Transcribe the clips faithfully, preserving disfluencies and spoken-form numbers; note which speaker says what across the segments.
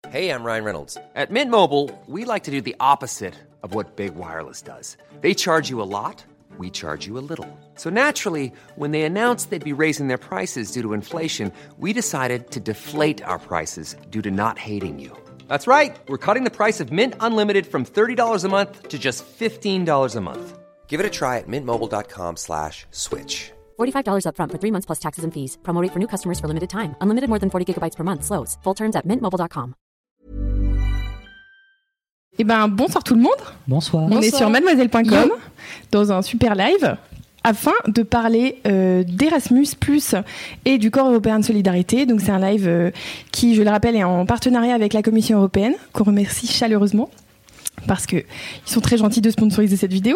Speaker 1: Hey, I'm Ryan Reynolds. At Mint Mobile, we like to do the opposite of what Big Wireless does. They charge you a lot, we charge you a little. So naturally, when they announced they'd be raising their prices due to inflation, we decided to deflate our prices due to not hating you. That's right. We're cutting the price of Mint Unlimited from thirty dollars a month to just fifteen dollars a month. Give it a try at mintmobile.com slash switch.
Speaker 2: forty-five dollars up front for three months plus taxes and fees. Promo rate for new customers for limited time. Unlimited more than forty gigabytes per month. Slows full terms at mint mobile dot com.
Speaker 3: Eh ben, bonsoir tout le monde.
Speaker 4: Bonsoir.
Speaker 3: On
Speaker 4: bonsoir.
Speaker 3: est sur mademoiselle point com dans un super live afin de parler euh, d'Erasmus plus et du Corps européen de solidarité. Donc c'est un live euh, qui, je le rappelle, est en partenariat avec la Commission européenne, qu'on remercie chaleureusement parce qu'ils sont très gentils de sponsoriser cette vidéo.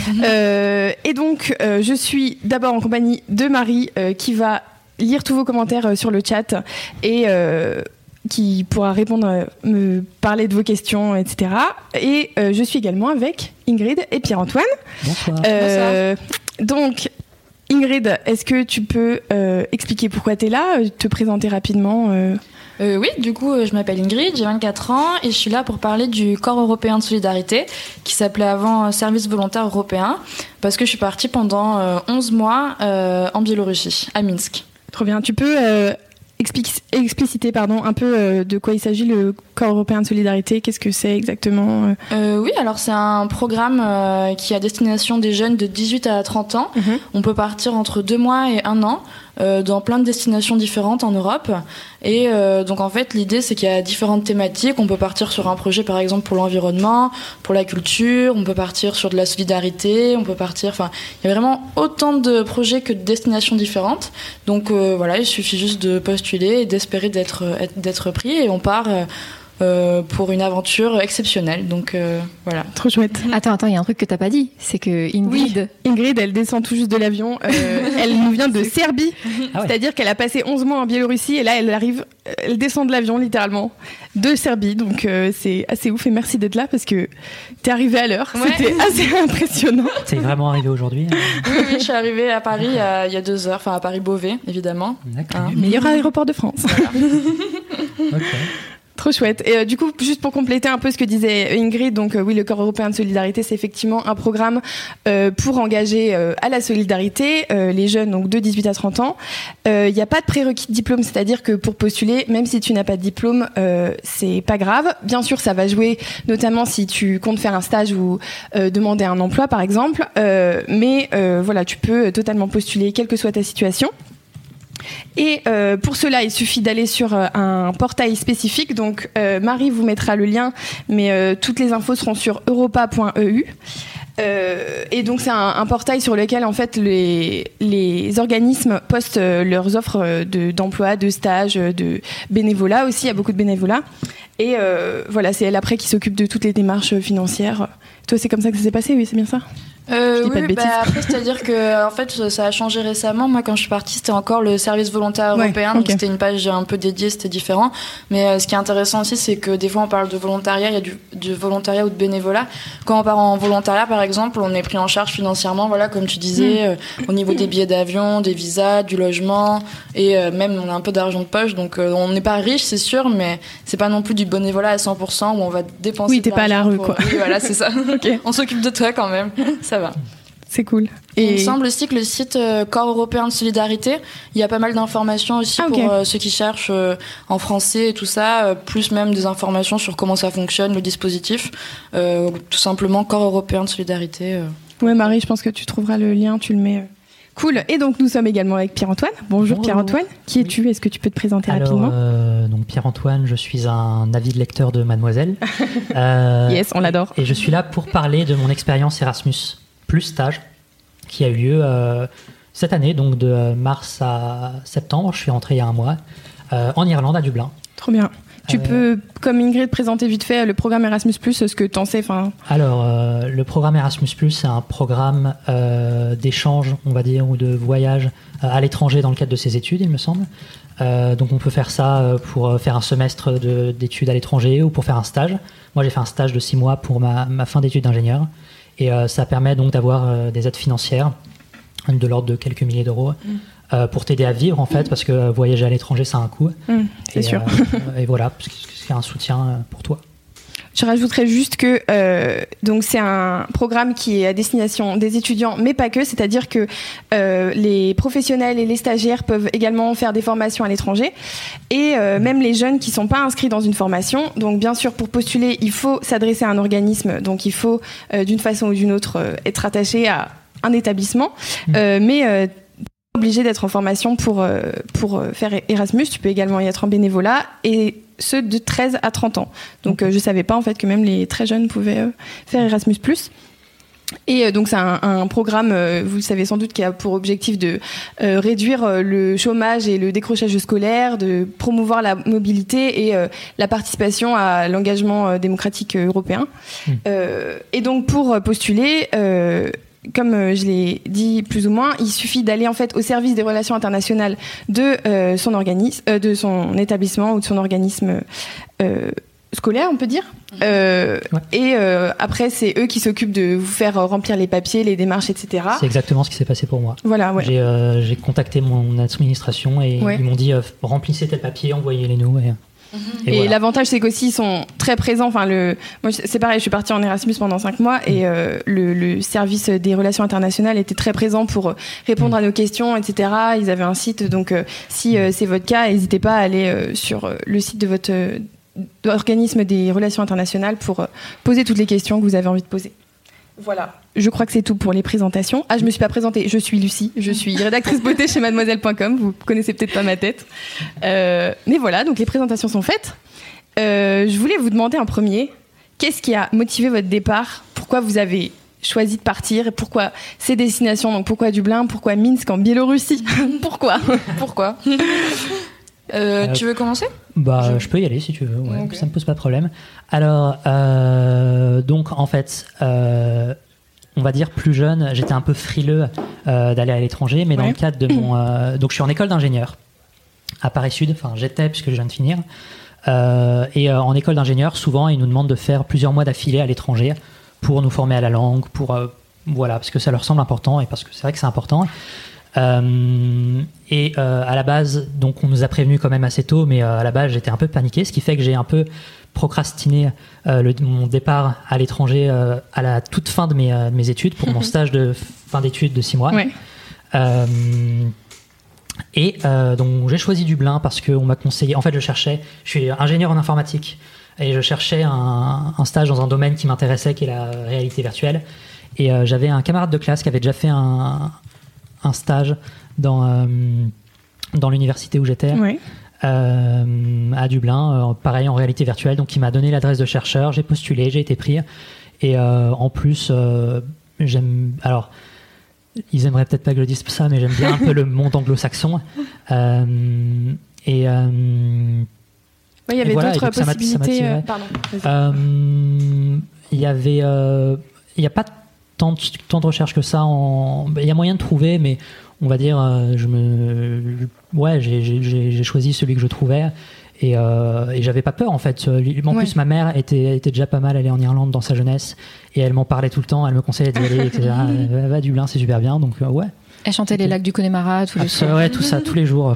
Speaker 3: euh, et donc, euh, je suis d'abord en compagnie de Marie euh, qui va lire tous vos commentaires euh, sur le chat et... Euh, qui pourra répondre, euh, me parler de vos questions, et cetera. Et euh, je suis également avec Ingrid et Pierre-Antoine.
Speaker 4: Bonsoir.
Speaker 3: Euh, donc, Ingrid, est-ce que tu peux euh, expliquer pourquoi tu es là, te présenter rapidement euh...
Speaker 5: Euh, oui, du coup, je m'appelle Ingrid, j'ai vingt-quatre ans et je suis là pour parler du Corps européen de solidarité, qui s'appelait avant Service volontaire européen, parce que je suis partie pendant euh, onze mois euh, en Biélorussie, à Minsk.
Speaker 3: Trop bien. Tu peux... Euh... expliciter pardon, un peu euh, de quoi il s'agit, le Corps européen de solidarité, qu'est-ce que c'est exactement euh...
Speaker 5: Euh, Oui, alors c'est un programme euh, qui est à destination des jeunes de dix-huit à trente ans. Mm-hmm. On peut partir entre deux mois et un an euh, dans plein de destinations différentes en Europe. Et euh, donc en fait, l'idée c'est qu'il y a différentes thématiques. On peut partir sur un projet par exemple pour l'environnement, pour la culture, on peut partir sur de la solidarité, on peut partir... Enfin, il y a vraiment autant de projets que de destinations différentes. Donc euh, voilà, il suffit juste de postuler et d'espérer d'être, d'être pris et on part... Euh, Euh, pour une aventure exceptionnelle, donc euh, voilà.
Speaker 3: Trop chouette.
Speaker 6: Attends, attends, il y a un truc que t'as pas dit, c'est que Ingrid...
Speaker 3: Oui, Ingrid, elle descend tout juste de l'avion, euh, elle nous vient de Serbie, ah ouais. C'est-à-dire qu'elle a passé onze mois en Biélorussie et là elle arrive, elle descend de l'avion littéralement, de Serbie, donc euh, c'est assez ouf et merci d'être là parce que t'es arrivée à l'heure, ouais. C'était assez impressionnant.
Speaker 4: T'es vraiment arrivée aujourd'hui hein.
Speaker 5: Oui, oui, je suis arrivée à Paris il y a, il y a deux heures, enfin à Paris-Beauvais, évidemment.
Speaker 3: D'accord. Hein. Meilleur aéroport de France. Voilà. Ok. Trop chouette. Et euh, du coup, juste pour compléter un peu ce que disait Ingrid, donc euh, oui, le Corps européen de solidarité, c'est effectivement un programme euh, pour engager euh, à la solidarité euh, les jeunes donc de dix-huit à trente ans. Il euh, n'y a pas de prérequis de diplôme, c'est-à-dire que pour postuler, même si tu n'as pas de diplôme, euh, c'est pas grave. Bien sûr, ça va jouer, notamment si tu comptes faire un stage ou euh, demander un emploi, par exemple. Euh, mais euh, voilà, tu peux totalement postuler, quelle que soit ta situation. Et euh, pour cela, il suffit d'aller sur euh, un portail spécifique. Donc, euh, Marie vous mettra le lien, mais euh, toutes les infos seront sur europa point e u. Euh, et donc, c'est un, un portail sur lequel, en fait, les, les organismes postent euh, leurs offres de, d'emploi, de stage, de bénévolat aussi. Il y a beaucoup de bénévolat. Et euh, voilà, c'est elle après qui s'occupe de toutes les démarches financières. Toi, c'est comme ça que ça s'est passé, oui, c'est bien ça ?
Speaker 5: Euh, oui, bah après, c'est-à-dire que en fait, ça a changé récemment. Moi, quand je suis partie, c'était encore le service volontaire européen, ouais, okay. Donc c'était une page un peu dédiée, c'était différent. Mais euh, ce qui est intéressant aussi, c'est que des fois, on parle de volontariat, il y a du, du volontariat ou de bénévolat. Quand on part en volontariat, par exemple, on est pris en charge financièrement, voilà, comme tu disais, mmh. euh, au niveau des billets d'avion, des visas, du logement, et euh, même on a un peu d'argent de poche. Donc, euh, on n'est pas riche, c'est sûr, mais c'est pas non plus du bénévolat à cent pour cent où on va dépenser.
Speaker 3: Oui, t'es pas à la rue,
Speaker 5: pour...
Speaker 3: quoi.
Speaker 5: Oui, voilà, c'est ça. Okay. On s'occupe de toi quand même. Ça va.
Speaker 3: C'est cool.
Speaker 5: Et... Il me semble aussi que le site euh, Corps européen de solidarité, il y a pas mal d'informations aussi ah, okay. pour euh, ceux qui cherchent euh, en français et tout ça, euh, plus même des informations sur comment ça fonctionne, le dispositif. Euh, tout simplement Corps européen de solidarité. Euh.
Speaker 3: Ouais, Marie, je pense que tu trouveras le lien, tu le mets. Cool. Et donc, nous sommes également avec Pierre-Antoine. Bonjour, Bonjour. Pierre-Antoine. Qui es-tu ? Oui. Est-ce que tu peux te présenter
Speaker 4: Alors,
Speaker 3: rapidement ?
Speaker 4: euh, donc Pierre-Antoine, je suis un avide lecteur de Mademoiselle. euh,
Speaker 3: yes, on l'adore.
Speaker 4: Et je suis là pour parler de mon expérience Erasmus plus stage qui a eu lieu euh, cette année, donc de mars à septembre. Je suis rentré il y a un mois euh, en Irlande, à Dublin.
Speaker 3: Trop bien. Tu euh, peux, comme Ingrid, présenter vite fait le programme Erasmus plus, ce que tu en sais. Fin...
Speaker 4: Alors, euh, le programme Erasmus plus, c'est un programme euh, d'échange, on va dire, ou de voyage euh, à l'étranger dans le cadre de ses études, il me semble. Euh, donc, on peut faire ça pour faire un semestre de, d'études à l'étranger ou pour faire un stage. Moi, j'ai fait un stage de six mois pour ma, ma fin d'études d'ingénieur. Et euh, ça permet donc d'avoir euh, des aides financières de l'ordre de quelques milliers d'euros. Mmh. euh, pour t'aider à vivre en fait, parce que voyager à l'étranger ça a un coût.
Speaker 3: Mmh, c'est
Speaker 4: et,
Speaker 3: sûr.
Speaker 4: Euh, et voilà, c'est un soutien pour toi.
Speaker 3: Je rajouterais juste que euh, donc c'est un programme qui est à destination des étudiants, mais pas que. C'est-à-dire que euh, les professionnels et les stagiaires peuvent également faire des formations à l'étranger, et euh, même les jeunes qui sont pas inscrits dans une formation. Donc bien sûr, pour postuler, il faut s'adresser à un organisme. Donc il faut euh, d'une façon ou d'une autre euh, être attaché à un établissement, mmh. euh, mais euh, obligé d'être en formation pour, euh, pour faire Erasmus. Tu peux également y être en bénévolat, et ceux de treize à trente ans. Donc euh, je savais pas en fait que même les très jeunes pouvaient euh, faire Erasmus plus. Et euh, donc c'est un, un programme, euh, vous le savez sans doute, qui a pour objectif de euh, réduire euh, le chômage et le décrochage scolaire, de promouvoir la mobilité et euh, la participation à l'engagement euh, démocratique euh, européen. Mmh. Euh, et donc pour postuler, euh, comme euh, je l'ai dit plus ou moins, il suffit d'aller en fait au service des relations internationales de euh, son organisme, euh, de son établissement ou de son organisme euh, scolaire, on peut dire. Euh, ouais. Et euh, après, c'est eux qui s'occupent de vous faire remplir les papiers, les démarches, et cetera.
Speaker 4: C'est exactement ce qui s'est passé pour moi.
Speaker 3: Voilà, ouais.
Speaker 4: J'ai, euh, j'ai contacté mon administration et ouais. ils m'ont dit euh, remplissez tel papier, envoyez-les nous. Et...
Speaker 3: Et, et voilà. L'avantage, c'est qu'aussi, ils sont très présents. Enfin, le, moi, c'est pareil, je suis partie en Erasmus pendant cinq mois, et euh, le, le service des relations internationales était très présent pour répondre mmh. à nos questions, et cetera. Ils avaient un site, donc euh, si euh, c'est votre cas, n'hésitez pas à aller euh, sur euh, le site de votre euh, organisme des relations internationales pour euh, poser toutes les questions que vous avez envie de poser. Voilà. Je crois que c'est tout pour les présentations. Ah, je me suis pas présentée. Je suis Lucie. Je suis rédactrice beauté chez mademoiselle point com. Vous connaissez peut-être pas ma tête. Euh, mais voilà, donc les présentations sont faites. Euh, je voulais vous demander en premier, qu'est-ce qui a motivé votre départ? Pourquoi vous avez choisi de partir? Et pourquoi ces destinations? Donc pourquoi Dublin? Pourquoi Minsk en Biélorussie? Pourquoi? Pourquoi?
Speaker 5: Euh, euh, tu veux commencer?
Speaker 4: Bah, je... je peux y aller si tu veux. Ouais, okay. Ça me pose pas de problème. Alors, euh, donc en fait, euh, on va dire plus jeune, j'étais un peu frileux euh, d'aller à l'étranger, mais ouais. dans le cadre de mon, euh, donc je suis en école d'ingénieur à Paris Sud. Enfin, j'étais puisque je viens de finir. Euh, et euh, en école d'ingénieur, souvent, ils nous demandent de faire plusieurs mois d'affilée à l'étranger pour nous former à la langue, pour euh, voilà, parce que ça leur semble important et parce que c'est vrai que c'est important. Euh, et euh, à la base, donc on nous a prévenu quand même assez tôt, mais euh, à la base j'étais un peu paniqué, ce qui fait que j'ai un peu procrastiné euh, le, mon départ à l'étranger euh, à la toute fin de mes, euh, de mes études pour mon stage de fin d'études de six mois. Ouais. Euh, et euh, donc j'ai choisi Dublin parce qu'on m'a conseillé. En fait, je cherchais. Je suis ingénieur en informatique et je cherchais un, un stage dans un domaine qui m'intéressait, qui est la réalité virtuelle. Et euh, j'avais un camarade de classe qui avait déjà fait un un stage dans, euh, dans l'université où j'étais, oui. euh, à Dublin, euh, pareil en réalité virtuelle, donc il m'a donné l'adresse de chercheur, j'ai postulé, j'ai été pris, et euh, en plus, euh, j'aime, alors, ils aimeraient peut-être pas que je dise ça, mais j'aime bien un peu le monde anglo-saxon, euh, et... Euh,
Speaker 3: oui, il y avait
Speaker 4: voilà,
Speaker 3: d'autres possibilités,
Speaker 4: ça
Speaker 3: euh, pardon.
Speaker 4: Euh, il y avait, euh, il n'y a pas Tant de, tant de recherches que ça. En... Il y a moyen de trouver, mais on va dire, euh, je me, ouais, j'ai, j'ai, j'ai choisi celui que je trouvais et, euh, et j'avais pas peur en fait. En ouais. plus, ma mère était, était déjà pas mal allée en Irlande dans sa jeunesse et elle m'en parlait tout le temps. Elle me conseillait d'y aller, et cetera. Va, va Dublin, c'est super bien. Donc euh, ouais.
Speaker 6: Elle chantait les lacs du Connemara tous les soirs.
Speaker 4: Ouais, tout ça, tous les jours.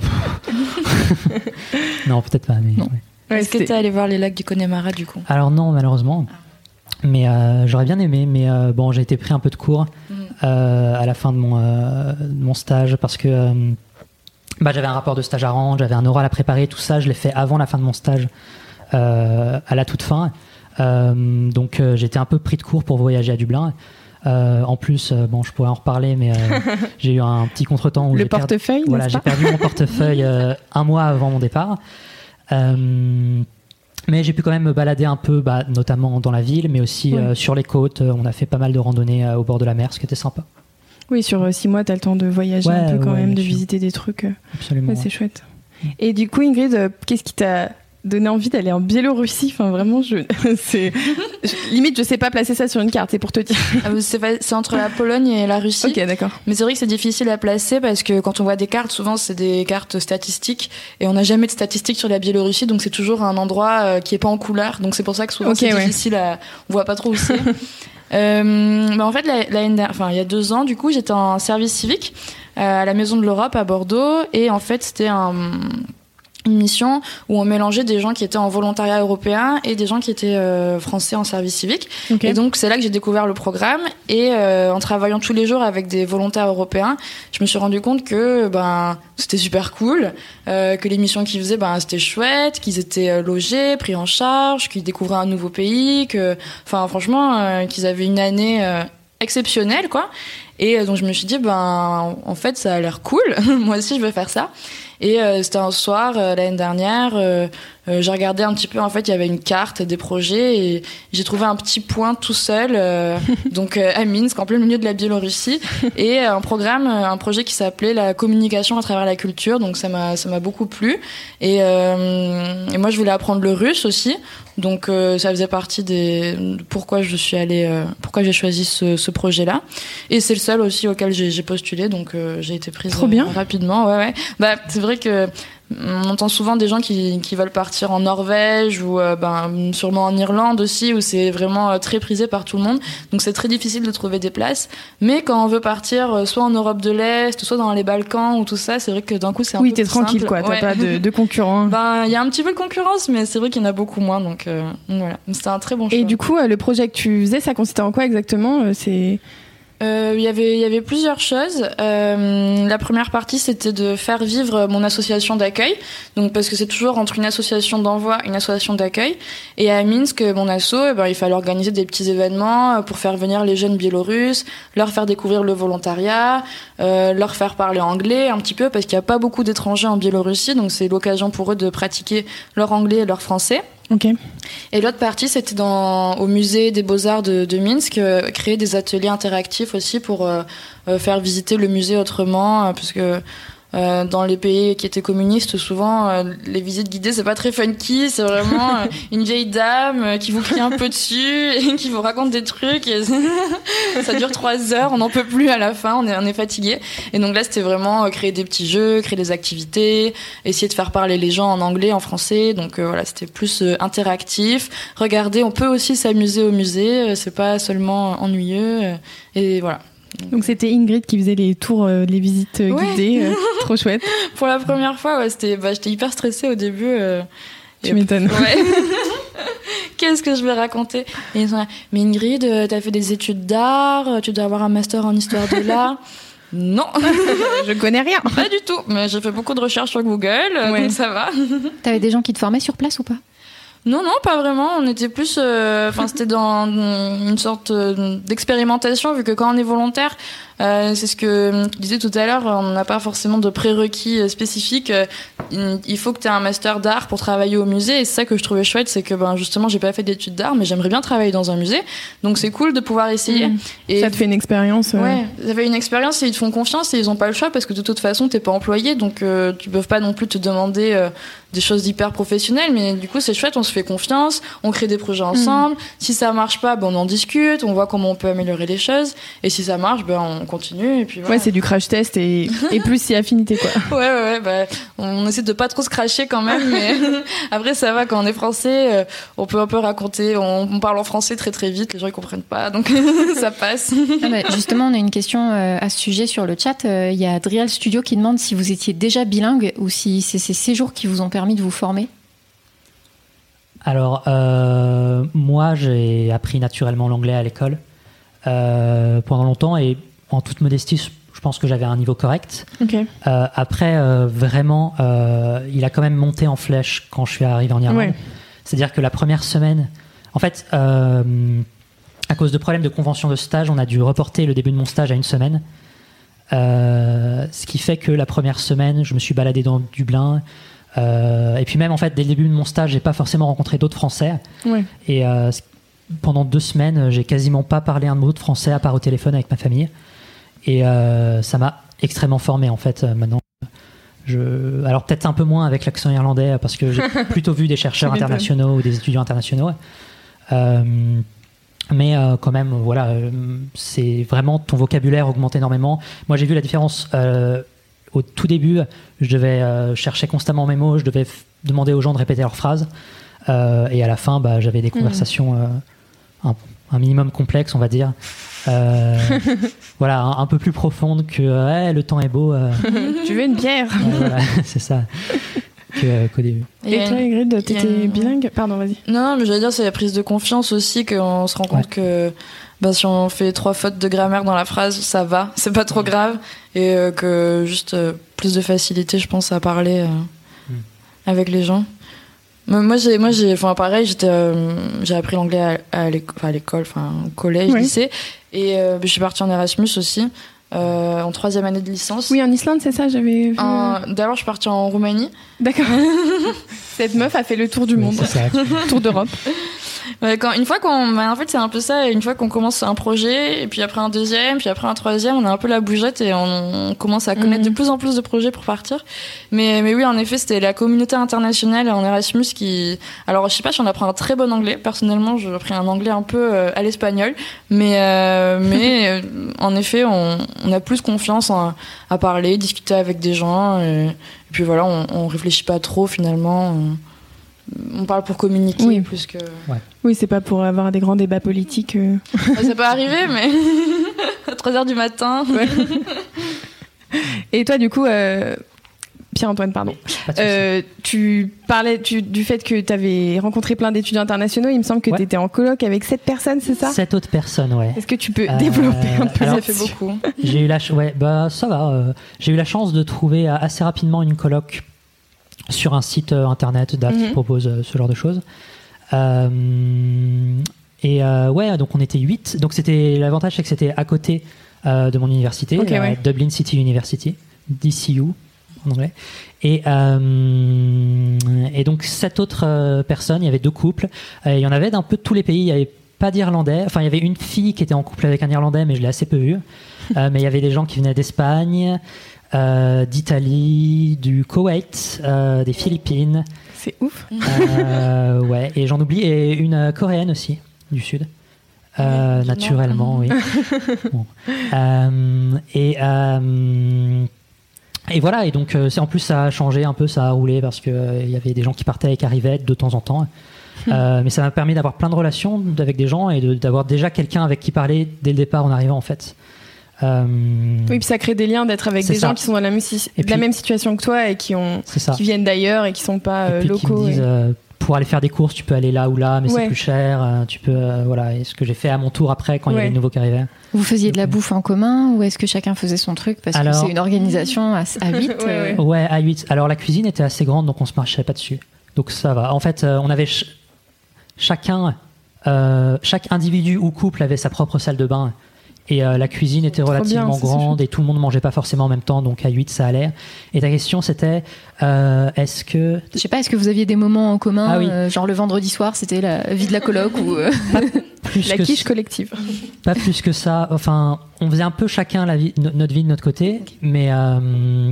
Speaker 4: Non, peut-être pas. Mais,
Speaker 5: non. Ouais. Est-ce que t'es allé voir les lacs du Connemara du coup?
Speaker 4: Alors non, malheureusement. Mais euh, j'aurais bien aimé, mais euh, bon, j'ai été pris un peu de cours mmh. euh, à la fin de mon, euh, de mon stage parce que euh, bah, j'avais un rapport de stage à rendre, j'avais un oral à préparer, tout ça, je l'ai fait avant la fin de mon stage, euh, à la toute fin. Euh, donc euh, j'étais un peu pris de court pour voyager à Dublin. Euh, en plus, euh, bon, je pourrais en reparler, mais euh, j'ai eu un petit contretemps où
Speaker 3: le
Speaker 4: j'ai
Speaker 3: portefeuille,
Speaker 4: perdu, voilà, j'ai perdu mon portefeuille euh, un mois avant mon départ. Euh, Mais j'ai pu quand même me balader un peu, bah, notamment dans la ville, mais aussi oui. euh, sur les côtes. On a fait pas mal de randonnées euh, au bord de la mer, ce qui était sympa.
Speaker 3: Oui, sur euh, six mois, tu as le temps de voyager ouais, un peu quand ouais, même, de sûr. visiter des trucs.
Speaker 4: Absolument.
Speaker 3: Ouais, c'est chouette. Et du coup, Ingrid, euh, qu'est-ce qui t'a donné envie d'aller en Biélorussie? Enfin, vraiment, je, c'est, je, limite, je sais pas placer ça sur une carte, c'est pour te dire.
Speaker 5: c'est, c'est entre la Pologne et la Russie.
Speaker 3: Ok, d'accord.
Speaker 5: Mais c'est vrai que c'est difficile à placer parce que quand on voit des cartes, souvent c'est des cartes statistiques et on n'a jamais de statistiques sur la Biélorussie, donc c'est toujours un endroit euh, qui est pas en couleur. Donc c'est pour ça que souvent okay, c'est ouais. difficile à, on voit pas trop où c'est. euh, bah en fait, la, la, enfin, il y a deux ans, du coup, j'étais en service civique. à la Maison de l'Europe à Bordeaux. Et en fait, c'était un... une mission où on mélangeait des gens qui étaient en volontariat européen et des gens qui étaient euh, français en service civique. Okay. Et donc, c'est là que j'ai découvert le programme. Et euh, en travaillant tous les jours avec des volontaires européens, je me suis rendu compte que ben, c'était super cool, euh, que les missions qu'ils faisaient, ben, c'était chouette, qu'ils étaient euh, logés, pris en charge, qu'ils découvraient un nouveau pays, que, enfin, franchement, euh, qu'ils avaient une année euh, exceptionnelle, quoi. Et euh, donc, je me suis dit, ben, en fait, ça a l'air cool. Moi aussi, je veux faire ça. Et euh, c'était un soir euh, l'année dernière, euh, euh, j'ai regardé un petit peu, en fait il y avait une carte des projets et j'ai trouvé un petit point tout seul, euh, donc euh, à Minsk, en plein milieu de la Biélorussie, et un programme, un projet qui s'appelait la communication à travers la culture, donc ça m'a ça m'a beaucoup plu. Et, euh, et moi je voulais apprendre le russe aussi, donc euh, ça faisait partie des pourquoi je suis allée, euh, pourquoi j'ai choisi ce, ce projet-là. Et c'est le seul aussi auquel j'ai, j'ai postulé, donc euh, j'ai été prise
Speaker 3: Trop bien.
Speaker 5: Euh, rapidement. Ouais ouais. Bah c'est vrai que on entend souvent des gens qui, qui veulent partir en Norvège ou euh, ben, sûrement en Irlande aussi, où c'est vraiment euh, très prisé par tout le monde. Donc c'est très difficile de trouver des places. Mais quand on veut partir euh, soit en Europe de l'Est, soit dans les Balkans ou tout ça, c'est vrai que d'un coup c'est un
Speaker 3: oui,
Speaker 5: peu
Speaker 3: plus
Speaker 5: simple.
Speaker 3: Oui, t'es tranquille, quoi. T'as
Speaker 5: ouais.
Speaker 3: pas de, de concurrents.
Speaker 5: Ben, il y a un petit peu de concurrence, mais c'est vrai qu'il y en a beaucoup moins. Donc, euh, donc voilà, c'était un très bon choix.
Speaker 3: Et du coup, euh, le projet que tu faisais, ça consistait en quoi exactement ? euh, c'est...
Speaker 5: Euh, il y avait il y avait plusieurs choses. Euh, la première partie, c'était de faire vivre mon association d'accueil. Donc parce que c'est toujours entre une association d'envoi et une association d'accueil. Et à Minsk, mon asso, eh ben il fallait organiser des petits événements pour faire venir les jeunes biélorusses, leur faire découvrir le volontariat, euh, leur faire parler anglais un petit peu parce qu'il y a pas beaucoup d'étrangers en Biélorussie, donc c'est l'occasion pour eux de pratiquer leur anglais et leur français.
Speaker 3: Okay.
Speaker 5: Et l'autre partie, c'était dans, au musée des Beaux-Arts de, de Minsk, euh, créer des ateliers interactifs aussi pour euh, euh, faire visiter le musée autrement, euh, parce que euh, dans les pays qui étaient communistes, souvent euh, les visites guidées c'est pas très funky, c'est vraiment euh, une vieille dame euh, qui vous crie un peu dessus et qui vous raconte des trucs et ça dure trois heures, on n'en peut plus à la fin, on est, on est fatigué. Et donc là c'était vraiment euh, créer des petits jeux, créer des activités, essayer de faire parler les gens en anglais, en français, donc euh, voilà, c'était plus euh, interactif. Regardez, on peut aussi s'amuser au musée, euh, c'est pas seulement ennuyeux, euh, et voilà.
Speaker 3: Donc c'était Ingrid qui faisait les tours, euh, les visites euh, guidées, ouais. euh, trop chouette.
Speaker 5: Pour la première fois, ouais, c'était, bah, j'étais hyper stressée au début. Euh,
Speaker 3: tu m'étonnes.
Speaker 5: Ouais. Qu'est-ce que je vais raconter ? Et ils sont là, mais Ingrid, euh, t'as fait des études d'art, tu dois avoir un master en histoire de l'art. Non,
Speaker 3: je connais rien.
Speaker 5: Pas du tout, mais j'ai fait beaucoup de recherches sur Google, ouais. Donc ça va.
Speaker 6: T'avais des gens qui te formaient sur place ou pas ?
Speaker 5: Non, non, pas vraiment. On était plus... Enfin, euh, c'était dans une sorte d'expérimentation, vu que quand on est volontaire, euh, c'est ce que tu disais tout à l'heure, on n'a pas forcément de prérequis spécifiques. Il faut que tu aies un master d'art pour travailler au musée. Et c'est ça que je trouvais chouette, c'est que ben, justement, j'ai pas fait d'études d'art, mais j'aimerais bien travailler dans un musée. Donc c'est cool de pouvoir essayer.
Speaker 3: Mmh.
Speaker 5: Et
Speaker 3: ça te fait une expérience. Euh...
Speaker 5: Ouais, ça fait une expérience et ils te font confiance et ils ont pas le choix parce que de toute façon, t'es pas employé. Donc euh, tu peux pas non plus te demander... Euh, des choses hyper professionnelles, mais du coup c'est chouette, on se fait confiance, on crée des projets ensemble. Mmh. Si ça marche pas, ben on en discute, on voit comment on peut améliorer les choses, et si ça marche, ben on continue. Et puis voilà.
Speaker 3: Ouais, c'est du crash test et, et plus si affinité quoi.
Speaker 5: Ouais, ouais, ouais, bah, on essaie de pas trop se cracher quand même, mais après ça va, quand on est français, on peut un peu raconter, on, on parle en français très très vite, les gens ils comprennent pas, donc ça passe.
Speaker 6: Ah bah, justement, on a une question à ce sujet sur le chat. Il y a Adriel Studio qui demande si vous étiez déjà bilingue ou si c'est ces séjours qui vous ont permis de vous former.
Speaker 4: Alors, euh, moi, j'ai appris naturellement l'anglais à l'école euh, pendant longtemps et en toute modestie, je pense que j'avais un niveau correct.
Speaker 3: Okay.
Speaker 4: Euh, après, euh, vraiment, euh, il a quand même monté en flèche quand je suis arrivé en Irlande. Ouais. C'est-à-dire que la première semaine, en fait, euh, à cause de problèmes de convention de stage, on a dû reporter le début de mon stage à une semaine. Euh, ce qui fait que la première semaine, je me suis baladé dans Dublin. Euh, et puis même en fait dès le début de mon stage j'ai pas forcément rencontré d'autres Français
Speaker 3: ouais.
Speaker 4: et euh, pendant deux semaines j'ai quasiment pas parlé un mot de français à part au téléphone avec ma famille et euh, ça m'a extrêmement formé en fait. Maintenant je... alors peut-être un peu moins avec l'accent irlandais parce que j'ai plutôt vu des chercheurs internationaux ou des étudiants internationaux euh, mais euh, quand même voilà euh, c'est vraiment ton vocabulaire augmente énormément. Moi j'ai vu la différence euh, au tout début, je devais euh, chercher constamment mes mots, je devais f- demander aux gens de répéter leurs phrases. Euh, et à la fin, bah, j'avais des conversations euh, un, un minimum complexe, on va dire. Euh, voilà, un, un peu plus profonde que hey, le temps est beau. Euh,
Speaker 3: tu veux une bière?
Speaker 4: euh, voilà, c'est ça. Que, qu'au début.
Speaker 3: Et, Et toi, Ingrid, t'étais une... bilingue? Pardon, vas-y.
Speaker 5: Non, mais j'allais dire, c'est la prise de confiance aussi, qu'on se rend compte ouais. que bah, si on fait trois fautes de grammaire dans la phrase, ça va, c'est pas trop grave. Et euh, que juste euh, plus de facilité, je pense, à parler euh, mm. avec les gens. Moi, j'ai, moi, j'ai, enfin, pareil, j'étais, euh, j'ai appris l'anglais à, à l'école, enfin, à l'école, enfin, au collège, oui. lycée. Et euh, je suis partie en Erasmus aussi. Euh, en troisième année de licence.
Speaker 3: Oui, en Islande, c'est ça, j'avais vu.
Speaker 5: En... D'abord, je suis partie en Roumanie.
Speaker 3: D'accord. Cette meuf a fait le tour du
Speaker 4: oui,
Speaker 3: monde. Tour d'Europe.
Speaker 5: Ouais, quand, une fois qu'on, bah, en fait, c'est un peu ça. Une fois qu'on commence un projet, et puis après un deuxième, puis après un troisième, on a un peu la bougette et on, on commence à connaître mmh. de plus en plus de projets pour partir. Mais, mais oui, en effet, c'était la communauté internationale en Erasmus qui. Alors, je sais pas si on apprend un très bon anglais. Personnellement, j'ai appris un anglais un peu euh, à l'espagnol, mais euh, mais euh, en effet, on, on a plus confiance en, à parler, discuter avec des gens, et, et puis voilà, on, on réfléchit pas trop finalement. On, On parle pour communiquer oui. plus que.
Speaker 3: Ouais. Oui, c'est pas pour avoir des grands débats politiques. Euh...
Speaker 5: Ça peut arriver, mais à trois heures du matin. Ouais.
Speaker 3: Et toi, du coup, euh... Pierre-Antoine, pardon. Euh, tu parlais tu, du fait que tu avais rencontré plein d'étudiants internationaux. Il me semble que ouais. tu étais en coloc avec sept personnes, c'est ça?
Speaker 4: Sept autres personnes, ouais.
Speaker 3: Est-ce que tu peux euh... développer un peu?
Speaker 5: Alors, ça fait beaucoup.
Speaker 4: J'ai eu la ch- ouais, bah ça va. Euh, j'ai eu la chance de trouver assez rapidement une coloc sur un site euh, internet d'A P mmh. qui propose euh, ce genre de choses. Euh, et euh, ouais, donc on était huit. Donc c'était, l'avantage, c'est que c'était à côté euh, de mon université, okay, euh, ouais. Dublin City University, D C U en anglais. Et, euh, et donc sept autres euh, personnes, il y avait deux couples. Euh, il y en avait d'un peu de tous les pays. Il n'y avait pas d'Irlandais. Enfin, il y avait une fille qui était en couple avec un Irlandais, mais je l'ai assez peu vue. euh, mais il y avait des gens qui venaient d'Espagne, Euh, d'Italie, du Koweït, euh, des Philippines.
Speaker 3: C'est ouf.
Speaker 4: Euh, ouais, et j'en oublie, et une euh, coréenne aussi, du Sud. Euh, oui, naturellement, oui. Bon. Euh, et, euh, et voilà, et donc c'est, en plus ça a changé un peu, ça a roulé parce qu'il euh, y avait des gens qui partaient et qui arrivaient de temps en temps. Euh, mais ça m'a permis d'avoir plein de relations avec des gens et de, d'avoir déjà quelqu'un avec qui parler dès le départ en arrivant en fait. Euh,
Speaker 3: oui, puis ça crée des liens d'être avec des ça. gens qui sont dans la même, si- puis, la même situation que toi et qui, ont, qui viennent d'ailleurs et qui sont pas euh,
Speaker 4: et puis
Speaker 3: locaux.
Speaker 4: Qui me disent,
Speaker 3: et...
Speaker 4: euh, pour aller faire des courses, tu peux aller là ou là, mais ouais. c'est plus cher. Euh, tu peux, euh, voilà. Et ce que j'ai fait à mon tour après, quand il ouais. y avait de nouveaux qui arrivaient.
Speaker 6: Vous faisiez de la bouffe en commun ou est-ce que chacun faisait son truc? Parce Alors, que c'est une organisation à, à huit.
Speaker 3: ouais,
Speaker 6: euh...
Speaker 3: ouais.
Speaker 4: ouais, à huit. Alors la cuisine était assez grande, donc on se marchait pas dessus. Donc ça va. En fait, euh, on avait ch- chacun, euh, chaque individu ou couple avait sa propre salle de bain. Et euh, la cuisine était Trop relativement bien, grande et tout le monde mangeait pas forcément en même temps, donc à huit ça allait. Et ta question c'était, euh, est-ce que...
Speaker 6: Je sais pas, est-ce que vous aviez des moments en commun,
Speaker 4: ah oui.
Speaker 6: euh, genre le vendredi soir c'était la vie de la coloc ou... Euh...
Speaker 3: Plus la quiche collective.
Speaker 4: Pas plus que ça, enfin on faisait un peu chacun la vie, notre vie de notre côté, okay. mais... Euh,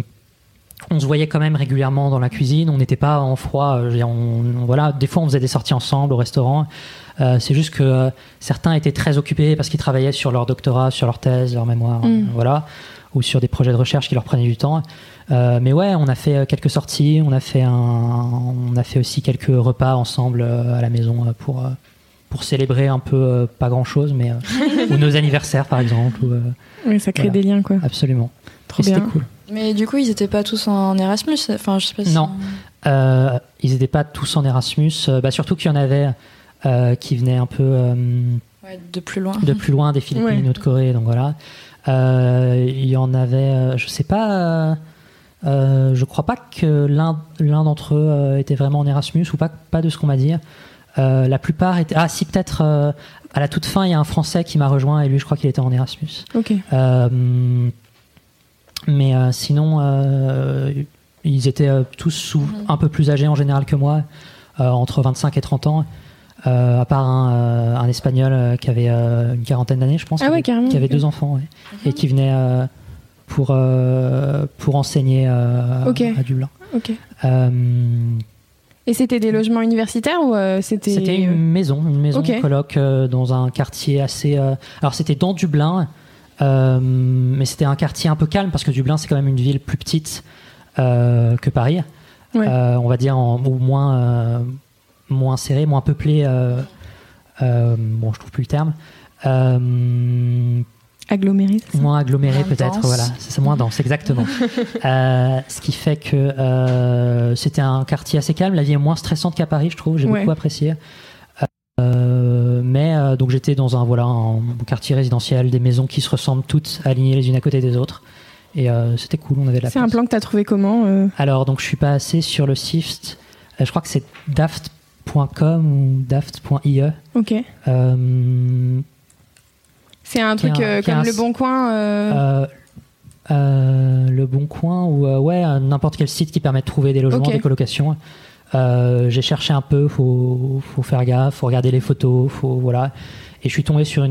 Speaker 4: on se voyait quand même régulièrement dans la cuisine, on n'était pas en froid, on, on, voilà, des fois on faisait des sorties ensemble au restaurant. Euh, c'est juste que euh, certains étaient très occupés parce qu'ils travaillaient sur leur doctorat, sur leur thèse, leur mémoire, mm. euh, voilà, ou sur des projets de recherche qui leur prenaient du temps. Euh, mais ouais, on a fait quelques sorties, on a fait un, on a fait aussi quelques repas ensemble euh, à la maison euh, pour euh, pour célébrer un peu, euh, pas grand chose, mais euh, ou nos anniversaires par exemple. Ou, euh,
Speaker 3: oui, ça crée voilà. des liens quoi.
Speaker 4: Absolument.
Speaker 3: Trop
Speaker 4: Et
Speaker 3: bien.
Speaker 4: C'était cool.
Speaker 5: Mais du coup, ils n'étaient pas tous en Erasmus. Enfin, je sais pas si...
Speaker 4: Non, euh, ils n'étaient pas tous en Erasmus. Euh, bah, surtout qu'il y en avait euh, qui venaient un peu euh,
Speaker 5: ouais, de plus loin,
Speaker 4: de plus loin des Philippines
Speaker 3: ouais.
Speaker 4: ou de Corée. Donc voilà. Euh, il y en avait. Euh, je sais pas. Euh, euh, je crois pas que l'un l'un d'entre eux euh, était vraiment en Erasmus ou pas. Pas de ce qu'on m'a dit. Euh, la plupart étaient. Ah, si peut-être. Euh, à la toute fin, il y a un Français qui m'a rejoint et lui, je crois qu'il était en Erasmus.
Speaker 3: Ok.
Speaker 4: Euh, Mais euh, sinon, euh, ils étaient euh, tous sous, mmh. un peu plus âgés en général que moi, euh, entre vingt-cinq et trente ans, euh, à part un, euh, un Espagnol euh, qui avait euh, une quarantaine d'années, je pense,
Speaker 3: ah
Speaker 4: qui,
Speaker 3: ouais,
Speaker 4: avait,
Speaker 3: carrément,
Speaker 4: qui avait
Speaker 3: okay.
Speaker 4: deux enfants, ouais, mmh. et qui venait euh, pour, euh, pour enseigner euh,
Speaker 3: okay.
Speaker 4: à Dublin.
Speaker 3: Okay.
Speaker 4: Euh,
Speaker 3: et c'était des logements universitaires ou euh, c'était...
Speaker 4: C'était une maison, une maison
Speaker 3: okay.
Speaker 4: coloc euh, dans un quartier assez... Euh, alors c'était dans Dublin, Euh, mais c'était un quartier un peu calme parce que Dublin c'est quand même une ville plus petite euh, que Paris,
Speaker 3: ouais.
Speaker 4: euh, on va dire en, ou moins euh, moins serrée, moins peuplée, euh, Euh, bon, je trouve plus le terme. Euh,
Speaker 3: Aggloméré.
Speaker 4: Moins aggloméré
Speaker 5: moins
Speaker 4: peut-être,
Speaker 5: dense.
Speaker 4: voilà. C'est moins dense, exactement. euh, ce qui fait que euh, c'était un quartier assez calme. La vie est moins stressante qu'à Paris, je trouve. J'ai
Speaker 3: Ouais.
Speaker 4: beaucoup apprécié. Euh, mais euh, donc j'étais dans un voilà un quartier résidentiel, des maisons qui se ressemblent toutes alignées les unes à côté des autres. Et euh, c'était cool, on avait de la
Speaker 3: C'est
Speaker 4: place.
Speaker 3: un plan que tu as trouvé comment euh
Speaker 4: Alors, donc je suis passé sur le Sift. Euh, je crois que c'est daft point com ou daft point i e.
Speaker 3: Ok.
Speaker 4: Euh,
Speaker 3: C'est un
Speaker 4: Qui est
Speaker 3: truc
Speaker 4: un-
Speaker 3: euh,
Speaker 4: qui est
Speaker 3: comme
Speaker 4: un-
Speaker 3: Le Bon Coin. euh,
Speaker 4: Euh, euh, le Bon Coin ou euh, ouais euh, n'importe quel site qui permet de trouver des logements,
Speaker 3: Ok.
Speaker 4: des colocations. Euh, j'ai cherché un peu, faut faut faire gaffe, faut regarder les photos, faut voilà. Et je suis tombé sur une.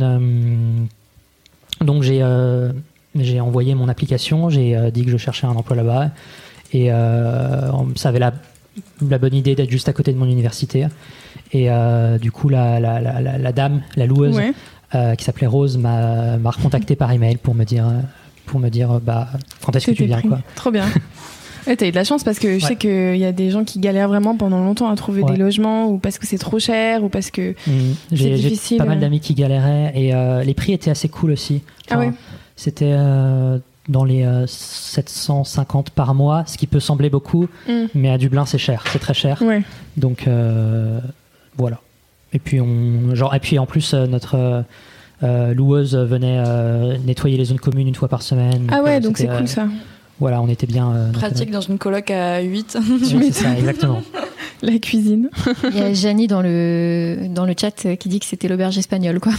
Speaker 4: euh, donc j'ai euh, j'ai envoyé mon application, j'ai euh, dit que je cherchais un emploi là-bas et euh, ça avait la la bonne idée d'être juste à côté de mon université. Et euh, du coup la la, la la la dame, la loueuse.
Speaker 3: Ouais.
Speaker 4: Euh, qui s'appelait Rose m'a, m'a recontacté par email pour me dire pour me dire bah quand est-ce que tu
Speaker 3: T'étais
Speaker 4: viens
Speaker 3: pris.
Speaker 4: quoi.
Speaker 3: Trop bien. Ouais, t'as eu de la chance parce que je
Speaker 4: Ouais.
Speaker 3: sais qu'il y a des gens qui galèrent vraiment pendant longtemps à trouver
Speaker 4: Ouais.
Speaker 3: des logements ou parce que c'est trop cher ou parce que.
Speaker 4: Mmh. J'ai, j'ai
Speaker 3: difficile,
Speaker 4: pas mal
Speaker 3: euh.
Speaker 4: d'amis qui galéraient et euh, les prix étaient assez cool aussi.
Speaker 3: Ah ouais.
Speaker 4: C'était euh, dans les euh, sept cent cinquante par mois, ce qui peut sembler beaucoup,
Speaker 3: Mm.
Speaker 4: mais à Dublin c'est cher, c'est très cher.
Speaker 3: Ouais.
Speaker 4: Donc euh, voilà. Et puis on genre et puis en plus euh, notre euh, euh, loueuse venait euh, nettoyer les zones communes une fois par semaine.
Speaker 3: Ah ouais,
Speaker 4: Euh,
Speaker 3: donc c'est
Speaker 4: c'était,
Speaker 3: cool
Speaker 4: euh,
Speaker 3: ça.
Speaker 4: Voilà, on était bien. euh,
Speaker 5: Pratique dans une coloc à huit.
Speaker 4: Ouais, c'est ça, exactement.
Speaker 3: La cuisine.
Speaker 6: Il y a Janie dans le, dans le chat qui dit que c'était l'auberge espagnole, quoi.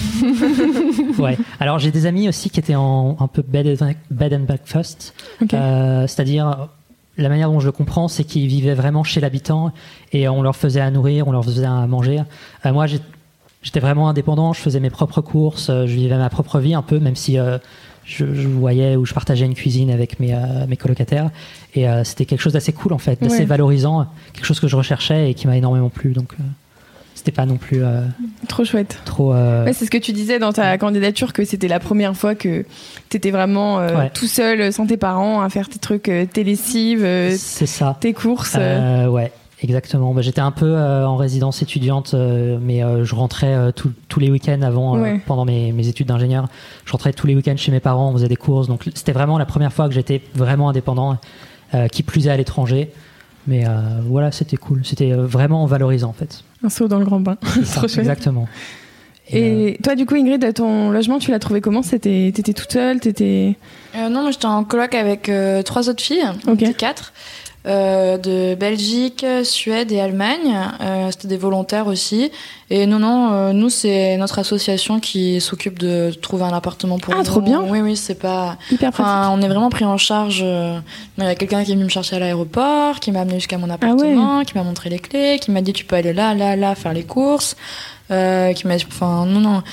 Speaker 4: Ouais. Alors j'ai des amis aussi qui étaient en un peu bed and, bed and breakfast,
Speaker 3: Ok.
Speaker 4: Euh, c'est-à-dire la manière dont je le comprends, c'est qu'ils vivaient vraiment chez l'habitant et on leur faisait à nourrir, on leur faisait à manger. Euh, moi, j'ai- j'étais vraiment indépendant, je faisais mes propres courses, euh, je vivais ma propre vie un peu, même si euh, je, je voyais ou je partageais une cuisine avec mes, euh, mes colocataires. Et euh, c'était quelque chose d'assez cool en fait, d'assez
Speaker 3: Ouais.
Speaker 4: valorisant, quelque chose que je recherchais et qui m'a énormément plu. Donc euh, c'était pas non plus euh,
Speaker 3: Trop chouette.
Speaker 4: trop. euh,
Speaker 3: Ouais, c'est ce que tu disais dans ta candidature que c'était la première fois que t'étais vraiment euh,
Speaker 4: Ouais.
Speaker 3: tout seul sans tes parents à faire tes trucs, euh, tes lessives, euh,
Speaker 4: c'est ça.
Speaker 3: tes courses. euh.
Speaker 4: Euh, ouais, exactement. Bah, j'étais un peu euh, en résidence étudiante, euh, mais euh, je rentrais euh, tout- tous les week-ends avant, euh,
Speaker 3: Ouais.
Speaker 4: pendant mes, mes études d'ingénieur. Je rentrais tous les week-ends chez mes parents, on faisait des courses. Donc c'était vraiment la première fois que j'étais vraiment indépendant, euh, qui plus est à l'étranger. Mais euh, voilà, c'était cool. C'était euh, vraiment valorisant en fait.
Speaker 3: Un saut dans le grand bain.
Speaker 4: C'est ça,
Speaker 3: Trop chouette.
Speaker 4: exactement. Et, euh,
Speaker 3: Et toi, du coup, Ingrid, ton logement, tu l'as trouvé comment? C'était, t'étais toute seule, t'étais.
Speaker 5: Euh, non, moi j'étais en coloc avec euh, trois autres filles, on
Speaker 3: Ok.
Speaker 5: était quatre, euh, de Belgique, Suède et Allemagne. Euh, c'était des volontaires aussi. Et non, non, euh, nous c'est notre association qui s'occupe de trouver un appartement pour
Speaker 3: Ah,
Speaker 5: nous.
Speaker 3: trop bien.
Speaker 5: Oui, oui, c'est pas.
Speaker 3: Hyper pratique.
Speaker 5: Enfin, on est vraiment pris en charge. euh, Il y a quelqu'un qui est venu me chercher à l'aéroport, qui m'a amené jusqu'à mon appartement, qui m'a montré les clés, qui m'a dit tu peux aller là, là, là faire les courses. Euh, qui m'a, enfin, non, non.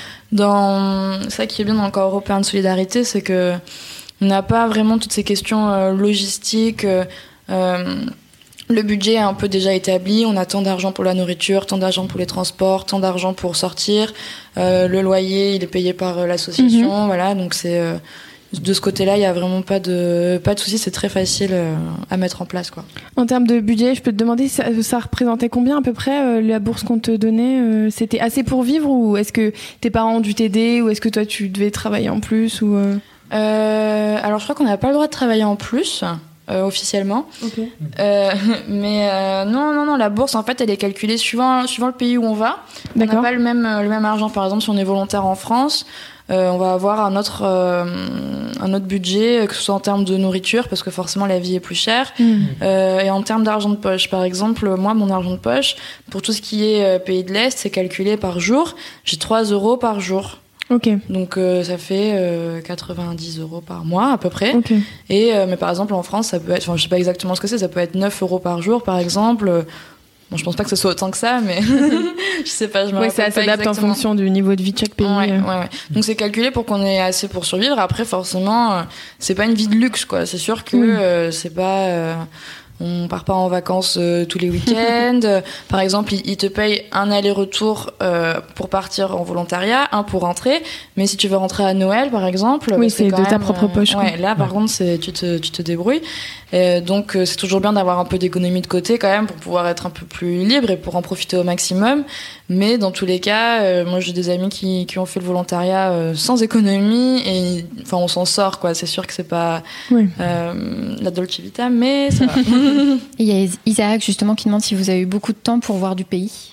Speaker 5: Dans ça qui est bien dans le corps européen de solidarité, c'est que on n'a pas vraiment toutes ces questions euh, logistiques. Euh, euh, le budget est un peu déjà établi. On a tant d'argent pour la nourriture, tant d'argent pour les transports, tant d'argent pour sortir. Euh, le loyer, il est payé par euh, l'association. Voilà, donc c'est euh, de ce côté-là, il y a vraiment pas de pas de souci. C'est très facile euh, à mettre en place, quoi.
Speaker 3: En termes de budget, je peux te demander, ça, ça représentait combien à peu près euh, la bourse qu'on te donnait euh, C'était assez pour vivre ou est-ce que tes parents ont dû t'aider ou est-ce que toi tu devais travailler en plus ou euh...
Speaker 5: Euh, alors, je crois qu'on n'a pas le droit de travailler en plus. Euh, officiellement.
Speaker 3: Ok.
Speaker 5: Euh, mais euh, non, non, non, la bourse, en fait, elle est calculée suivant, suivant le pays où on va. On n'a
Speaker 3: D'accord.
Speaker 5: pas le même, le même argent. Par exemple, si on est volontaire en France, euh, on va avoir un autre, euh, un autre budget, que ce soit en termes de nourriture, parce que forcément, la vie est plus chère.
Speaker 3: Mmh.
Speaker 5: Euh, et en termes d'argent de poche, par exemple, moi, mon argent de poche, pour tout ce qui est euh, pays de l'Est, c'est calculé par jour. J'ai trois euros par jour.
Speaker 3: Ok.
Speaker 5: Donc euh, ça fait euh, quatre-vingt-dix euros par mois à peu près.
Speaker 3: Ok.
Speaker 5: Et euh, mais par exemple en France ça peut être, enfin je sais pas exactement ce que c'est, ça peut être neuf euros par jour par exemple. Euh, Bon, je pense pas que ce soit autant que ça, mais je sais pas, je me
Speaker 3: Ouais,
Speaker 5: rappelle
Speaker 3: ça
Speaker 5: pas
Speaker 3: s'adapte en
Speaker 5: exactement.
Speaker 3: fonction du niveau de vie de chaque pays.
Speaker 5: Ouais,
Speaker 3: euh.
Speaker 5: ouais, ouais. Donc c'est calculé pour qu'on ait assez pour survivre. Après forcément, euh, c'est pas une vie de luxe quoi. C'est sûr que
Speaker 3: Oui.
Speaker 5: euh, c'est pas, euh, on part pas en vacances euh, tous les week-ends. Par exemple, ils, ils te payent un aller-retour euh, pour partir en volontariat, un pour rentrer. Mais si tu veux rentrer à Noël, par exemple,
Speaker 3: oui,
Speaker 5: bah,
Speaker 3: c'est, c'est de
Speaker 5: même,
Speaker 3: ta propre poche.
Speaker 5: Euh, ouais, là, par ouais. contre, c'est, tu te, tu te débrouilles. Et donc, euh, c'est toujours bien d'avoir un peu d'économie de côté quand même pour pouvoir être un peu plus libre et pour en profiter au maximum. Mais dans tous les cas, euh, moi, j'ai des amis qui, qui ont fait le volontariat euh, sans économie et enfin, on s'en sort, quoi. C'est sûr que c'est pas oui. euh, la Dolce Vita, mais ça va.
Speaker 6: Il y a Isaac justement qui demande si vous avez eu beaucoup de temps pour voir du pays.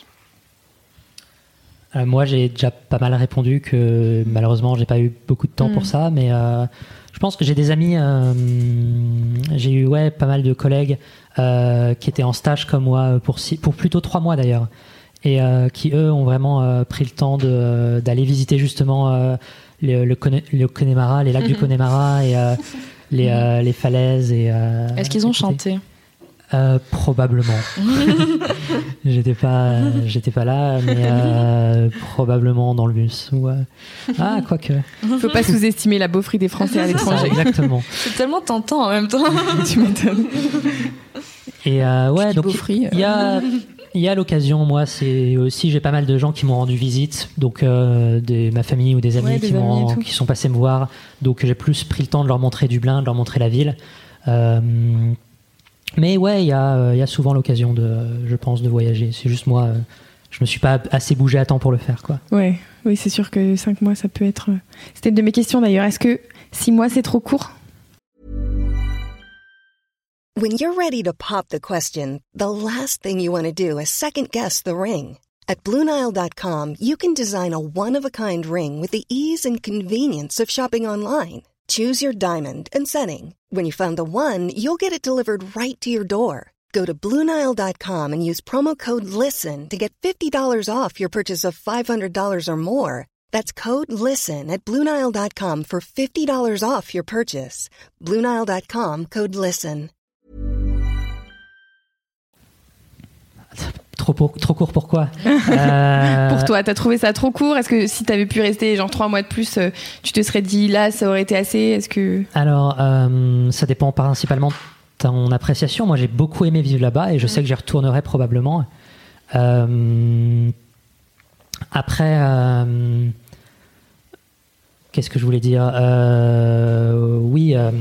Speaker 4: Euh, moi, j'ai déjà pas mal répondu que malheureusement, j'ai pas eu beaucoup de temps mmh. pour ça, mais euh, je pense que j'ai des amis, euh, j'ai eu ouais pas mal de collègues euh, qui étaient en stage comme moi pour six, pour plutôt trois mois d'ailleurs, et euh, qui eux ont vraiment euh, pris le temps de d'aller visiter justement euh, le, le, Conne, le Connemara, les lacs mmh. du Connemara et euh, les euh, les falaises et. Euh,
Speaker 5: Est-ce qu'ils ont chanté?
Speaker 4: Euh, probablement. j'étais pas, j'étais pas là, mais euh, probablement dans le bus. Ou, euh... Ah, quoique.
Speaker 3: Faut pas sous-estimer la beaufrie des Français à l'étranger.
Speaker 4: Exactement.
Speaker 5: C'est tellement tentant en même temps.
Speaker 3: Tu m'étonnes.
Speaker 4: Et euh, ouais, donc
Speaker 6: beaufrie,
Speaker 4: il y a, il y a l'occasion. Moi, c'est aussi j'ai pas mal de gens qui m'ont rendu visite, donc euh, de ma famille ou des amis, ouais, qui, des m'ont, amis qui sont passés me voir. Donc j'ai plus pris le temps de leur montrer Dublin, de leur montrer la ville. Euh, Mais ouais, il y a, y a souvent l'occasion, de, je pense, de voyager. C'est juste moi, je me suis pas assez bougé à temps pour le faire, quoi.
Speaker 3: Ouais, oui, c'est sûr que cinq mois, ça peut être... C'était une de mes questions d'ailleurs. Est-ce que six mois, c'est trop court?
Speaker 7: When you're ready to pop the question, the last thing you want to do is second-guess the ring. At Blue Nile dot com, you can design a one-of-a-kind ring with the ease and convenience of shopping online. Choose your diamond and setting. When you find the one, you'll get it delivered right to your door. Go to Blue Nile dot com and use promo code LISTEN to get fifty dollars off your purchase of five hundred dollars or more. That's code LISTEN at Blue Nile dot com for fifty dollars off your purchase. Blue Nile dot com, code LISTEN.
Speaker 4: Trop, pour, trop court, pourquoi euh...
Speaker 3: Pour toi, t'as trouvé ça trop court? Est-ce que si t'avais pu rester genre trois mois de plus, euh, tu te serais dit là, ça aurait été assez? Est-ce que...
Speaker 4: Alors, euh, ça dépend principalement de ton appréciation. Moi, j'ai beaucoup aimé vivre là-bas et je mmh. sais que j'y retournerai probablement. Euh, après, euh, qu'est-ce que je voulais dire euh, Oui, euh,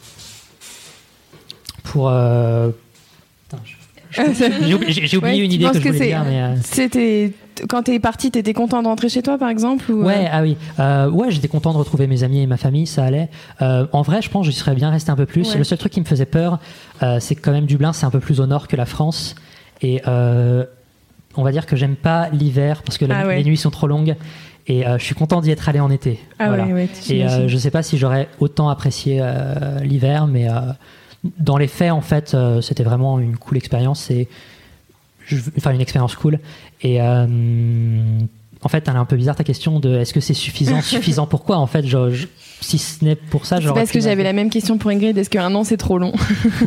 Speaker 4: pour... Euh, putain, je... J'ai, j'ai oublié ouais, une idée que je voulais
Speaker 3: que
Speaker 4: dire. Mais euh...
Speaker 3: C'était quand t'es parti, t'étais content de rentrer chez toi, par exemple, ou...
Speaker 4: Ouais, ah oui, euh, ouais, j'étais content de retrouver mes amis et ma famille, ça allait. Euh, en vrai, je pense que j'y serais bien resté un peu plus. Ouais. Le seul truc qui me faisait peur, euh, c'est que quand même Dublin, c'est un peu plus au nord que la France, et euh, on va dire que j'aime pas l'hiver parce que la, ah ouais. les nuits sont trop longues. Et euh, je suis content d'y être allé en été.
Speaker 3: Ah voilà. ouais, ouais,
Speaker 4: et euh, je sais pas si j'aurais autant apprécié euh, l'hiver, mais euh, dans les faits, en fait, euh, c'était vraiment une cool expérience. Et je, enfin, une expérience cool. Et euh, en fait, elle est un peu bizarre ta question de est-ce que c'est suffisant Suffisant pourquoi En fait, je, je, si ce n'est pour ça,
Speaker 3: j'aurais. C'est parce que j'avais la même question pour Ingrid. Est-ce qu'un an c'est trop long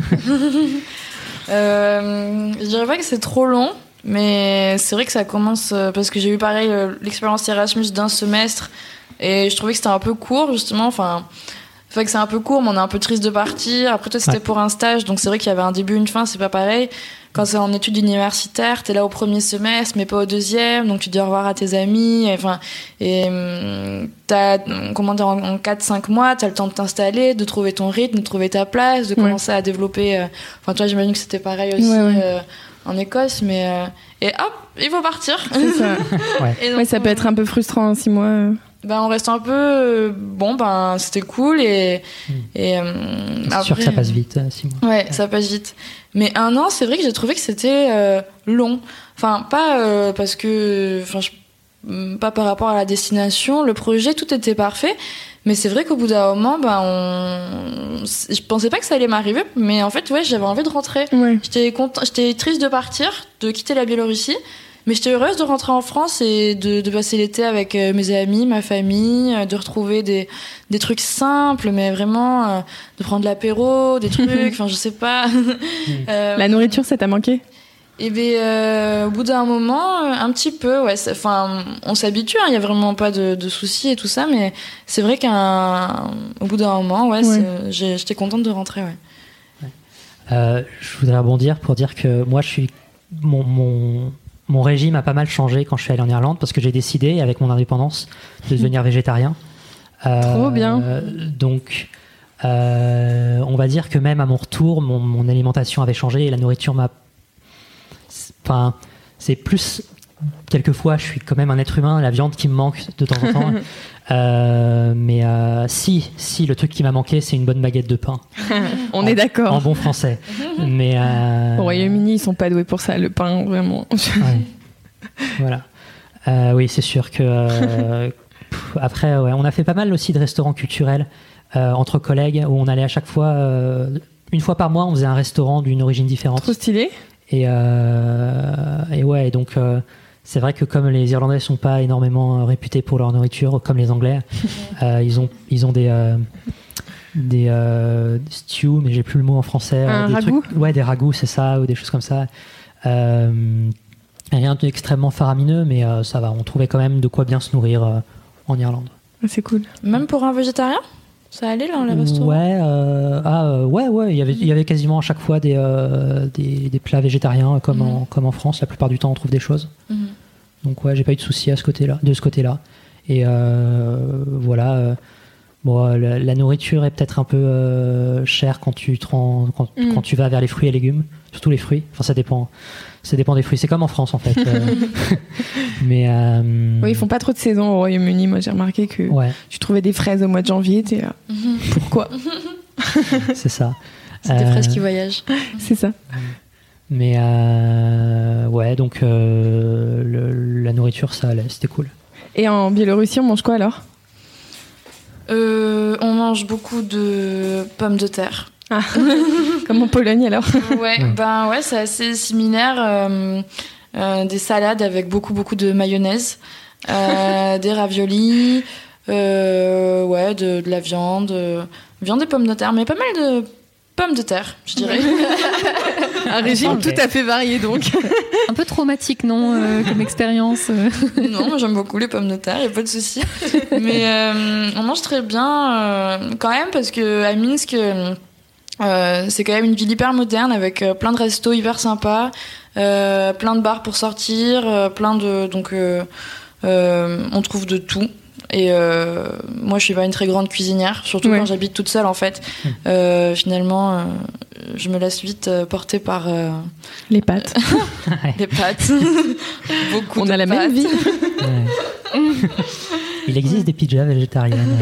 Speaker 5: euh, Je dirais pas que c'est trop long. Mais c'est vrai que ça commence parce que j'ai eu pareil l'expérience Erasmus d'un semestre et je trouvais que c'était un peu court justement. Enfin, c'est vrai que c'est un peu court, mais on est un peu triste de partir. Après toi c'était ouais. pour un stage, donc c'est vrai qu'il y avait un début, une fin, c'est pas pareil. Quand c'est en études universitaires, t'es là au premier semestre, mais pas au deuxième, donc tu dis au revoir à tes amis. Et, enfin, et t'as, comment dire, en quatre cinq mois, t'as le temps de t'installer, de trouver ton rythme, de trouver ta place, de commencer ouais. à développer. Enfin, toi, j'imagine que c'était pareil aussi. Ouais, ouais. Euh, en Écosse, mais euh, et hop, il faut partir.
Speaker 3: C'est ça. ouais. Et donc, ouais, ça peut être un peu frustrant en six mois.
Speaker 5: Ben on reste un peu euh, bon, ben c'était cool et
Speaker 4: mmh.
Speaker 5: et euh,
Speaker 4: c'est
Speaker 5: après,
Speaker 4: sûr que ça passe vite, six mois.
Speaker 5: Ouais, ouais, ça passe vite. Mais un an, c'est vrai que j'ai trouvé que c'était euh, long. Enfin, pas euh, parce que, enfin, je, pas par rapport à la destination, le projet, tout était parfait. Mais c'est vrai qu'au bout d'un moment, ben on... je pensais pas que ça allait m'arriver, mais en fait, ouais, j'avais envie de rentrer.
Speaker 3: Ouais.
Speaker 5: J'étais content, j'étais triste de partir, de quitter la Biélorussie, mais j'étais heureuse de rentrer en France et de, de passer l'été avec mes amis, ma famille, de retrouver des, des trucs simples, mais vraiment euh, de prendre l'apéro, des trucs, enfin, je sais pas.
Speaker 3: euh, la nourriture, ça t'a manqué?
Speaker 5: Et bien, euh, au bout d'un moment, un petit peu, ouais. Enfin, on s'habitue, il hein, y a vraiment pas de, de soucis et tout ça, mais c'est vrai qu'au bout d'un moment, ouais, ouais. C'est, j'ai, j'étais contente de rentrer, ouais.
Speaker 4: ouais. Euh, je voudrais rebondir pour dire que moi, je suis mon, mon, mon régime a pas mal changé quand je suis allé en Irlande parce que j'ai décidé, avec mon indépendance, de devenir végétarien. Euh,
Speaker 3: Trop bien.
Speaker 4: Donc, euh, on va dire que même à mon retour, mon, mon alimentation avait changé et la nourriture m'a... Enfin, c'est plus... Quelquefois, je suis quand même un être humain, la viande qui me manque de temps en temps. euh, mais euh, si, si, le truc qui m'a manqué, c'est une bonne baguette de pain.
Speaker 3: On
Speaker 4: en,
Speaker 3: est d'accord.
Speaker 4: En bon français. mais euh...
Speaker 3: Au Royaume-Uni, ils sont pas doués pour ça, le pain, vraiment.
Speaker 4: Ouais. Voilà. Euh, oui, c'est sûr que... Euh, pff, après, ouais, on a fait pas mal aussi de restaurants culturels euh, entre collègues, où on allait à chaque fois... Euh, une fois par mois, on faisait un restaurant d'une origine différente.
Speaker 3: Trop stylé.
Speaker 4: Et, euh, et ouais, donc... Euh, c'est vrai que comme les Irlandais ne sont pas énormément réputés pour leur nourriture, comme les Anglais, euh, ils, ont, ils ont des, euh, des euh, stews, mais j'ai plus le mot en français.
Speaker 3: Un
Speaker 4: des
Speaker 3: ragoût
Speaker 4: trucs, ouais, des ragoûts, c'est ça, ou des choses comme ça. Euh, rien d'extrêmement faramineux, mais euh, ça va, on trouvait quand même de quoi bien se nourrir euh, en Irlande.
Speaker 3: C'est cool.
Speaker 5: Même pour un végétarien ? Ça allait dans les restaurants ?
Speaker 4: Ouais, euh, ah, euh, ouais, ouais, il y avait, il y avait quasiment à chaque fois des, euh, des, des plats végétariens, comme, mmh. en, comme en France. La plupart du temps, on trouve des choses. Mmh. Donc ouais, j'ai pas eu de soucis à ce côté-là, de ce côté-là. Et euh, voilà. Euh, bon, la, la nourriture est peut-être un peu euh, chère quand tu te rends, quand, mmh. quand tu vas vers les fruits et légumes, surtout les fruits. Enfin, ça dépend. Ça dépend des fruits. C'est comme en France en fait. euh, mais euh,
Speaker 3: oui, ils font pas trop de saison au Royaume-Uni. Moi, j'ai remarqué que
Speaker 4: ouais.
Speaker 3: tu trouvais des fraises au mois de janvier. T'es là. Pourquoi ?
Speaker 4: C'est ça.
Speaker 5: C'est des euh, fraises qui voyagent.
Speaker 3: C'est ça.
Speaker 4: Mais euh, ouais, donc euh, le, la nourriture, ça allait, c'était cool.
Speaker 3: Et en Biélorussie, on mange quoi alors ?
Speaker 5: euh, On mange beaucoup de pommes de terre.
Speaker 3: Ah. Comme en Pologne alors ?
Speaker 5: Ouais, ben ouais, c'est assez similaire. Euh, euh, des salades avec beaucoup beaucoup de mayonnaise, euh, des raviolis, euh, ouais, de, de la viande, euh, viande et pommes de terre, mais pas mal de pommes de terre, je dirais.
Speaker 3: Un régime okay. tout à fait varié donc.
Speaker 6: Un peu traumatique, non, euh, comme expérience.
Speaker 5: Non, moi j'aime beaucoup les pommes de terre, y a pas de souci. Mais euh, on mange très bien euh, quand même parce que à Minsk, euh, c'est quand même une ville hyper moderne avec euh, plein de restos hyper sympas, euh, plein de bars pour sortir, euh, plein de donc euh, euh, on trouve de tout. Et euh, moi, je suis pas une très grande cuisinière, surtout ouais. quand j'habite toute seule, en fait. Mmh. Euh, finalement, euh, je me laisse vite euh, porter par... Euh,
Speaker 3: les pâtes.
Speaker 5: les pâtes. Beaucoup
Speaker 3: On
Speaker 5: de
Speaker 3: a la
Speaker 5: pâtes.
Speaker 3: même vie.
Speaker 4: Ouais. Il existe des pizzas végétariennes.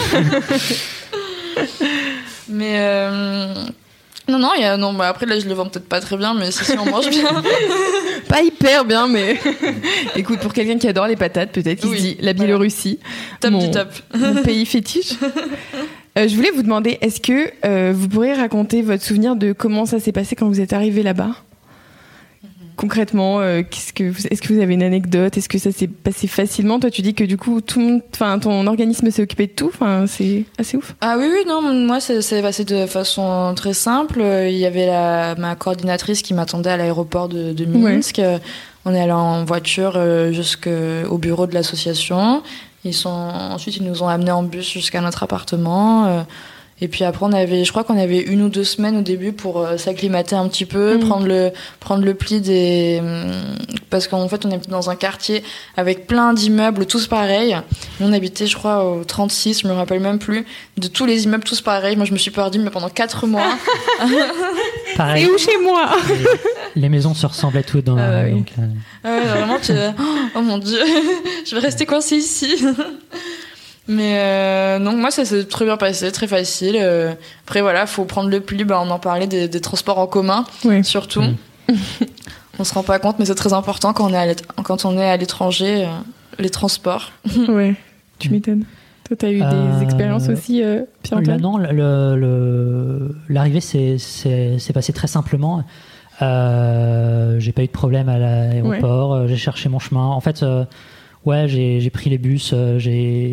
Speaker 5: Mais... Euh, non, non, y a, non bah après, là, je le vends peut-être pas très bien, mais si, si on mange bien.
Speaker 3: Pas hyper bien, mais écoute, pour quelqu'un qui adore les patates, peut-être qu'il oui, se dit la Biélorussie,
Speaker 5: top
Speaker 3: mon,
Speaker 5: du top.
Speaker 3: mon pays fétiche. Euh, je voulais vous demander, est-ce que euh, vous pourriez raconter votre souvenir de comment ça s'est passé quand vous êtes arrivé là-bas ? Concrètement, euh, qu'est-ce que vous, est-ce que vous avez une anecdote ? Est-ce que ça s'est passé facilement ? Toi, tu dis que du coup, tout le monde, enfin, ton organisme s'est occupé de tout. Enfin, c'est assez ouf.
Speaker 5: Ah oui, oui, non, moi, ça s'est passé de façon très simple. Il y avait la, ma coordinatrice qui m'attendait à l'aéroport de, de Minsk. Ouais. On est allé en voiture jusqu'au bureau de l'association. Ils sont, ensuite, ils nous ont amenés en bus jusqu'à notre appartement. Et puis après, on avait, je crois qu'on avait une ou deux semaines au début pour euh, s'acclimater un petit peu, mmh. prendre le prendre le pli des, parce qu'en fait, on est dans un quartier avec plein d'immeubles tous pareils. On habitait, je crois, au trente-six, je me rappelle même plus, de tous les immeubles tous pareils. Moi, je me suis perdue, mais pendant quatre mois.
Speaker 3: Pareil. Et où chez moi ?
Speaker 4: les, les maisons se ressemblaient toutes dans.
Speaker 3: Ah,
Speaker 4: la,
Speaker 3: oui.
Speaker 4: donc, euh...
Speaker 5: ah ouais, vraiment, tu, oh mon Dieu, je vais rester coincée ici. Mais euh, donc moi ça s'est très bien passé, très facile. Euh, après voilà, faut prendre le pli. Bah, on en parlait des, des transports en commun, oui. surtout. Mmh. On se rend pas compte, mais c'est très important quand on est à, quand on est à l'étranger, euh, les transports.
Speaker 3: Ouais, tu m'étonnes. Toi, t'as eu euh, des expériences aussi, euh, Pierre-Antoine ?
Speaker 4: Non, le, le, l'arrivée s'est, s'est, s'est passée très simplement. Euh, j'ai pas eu de problème à l'aéroport. Ouais. J'ai cherché mon chemin. En fait, euh, ouais, j'ai, j'ai pris les bus. Euh, j'ai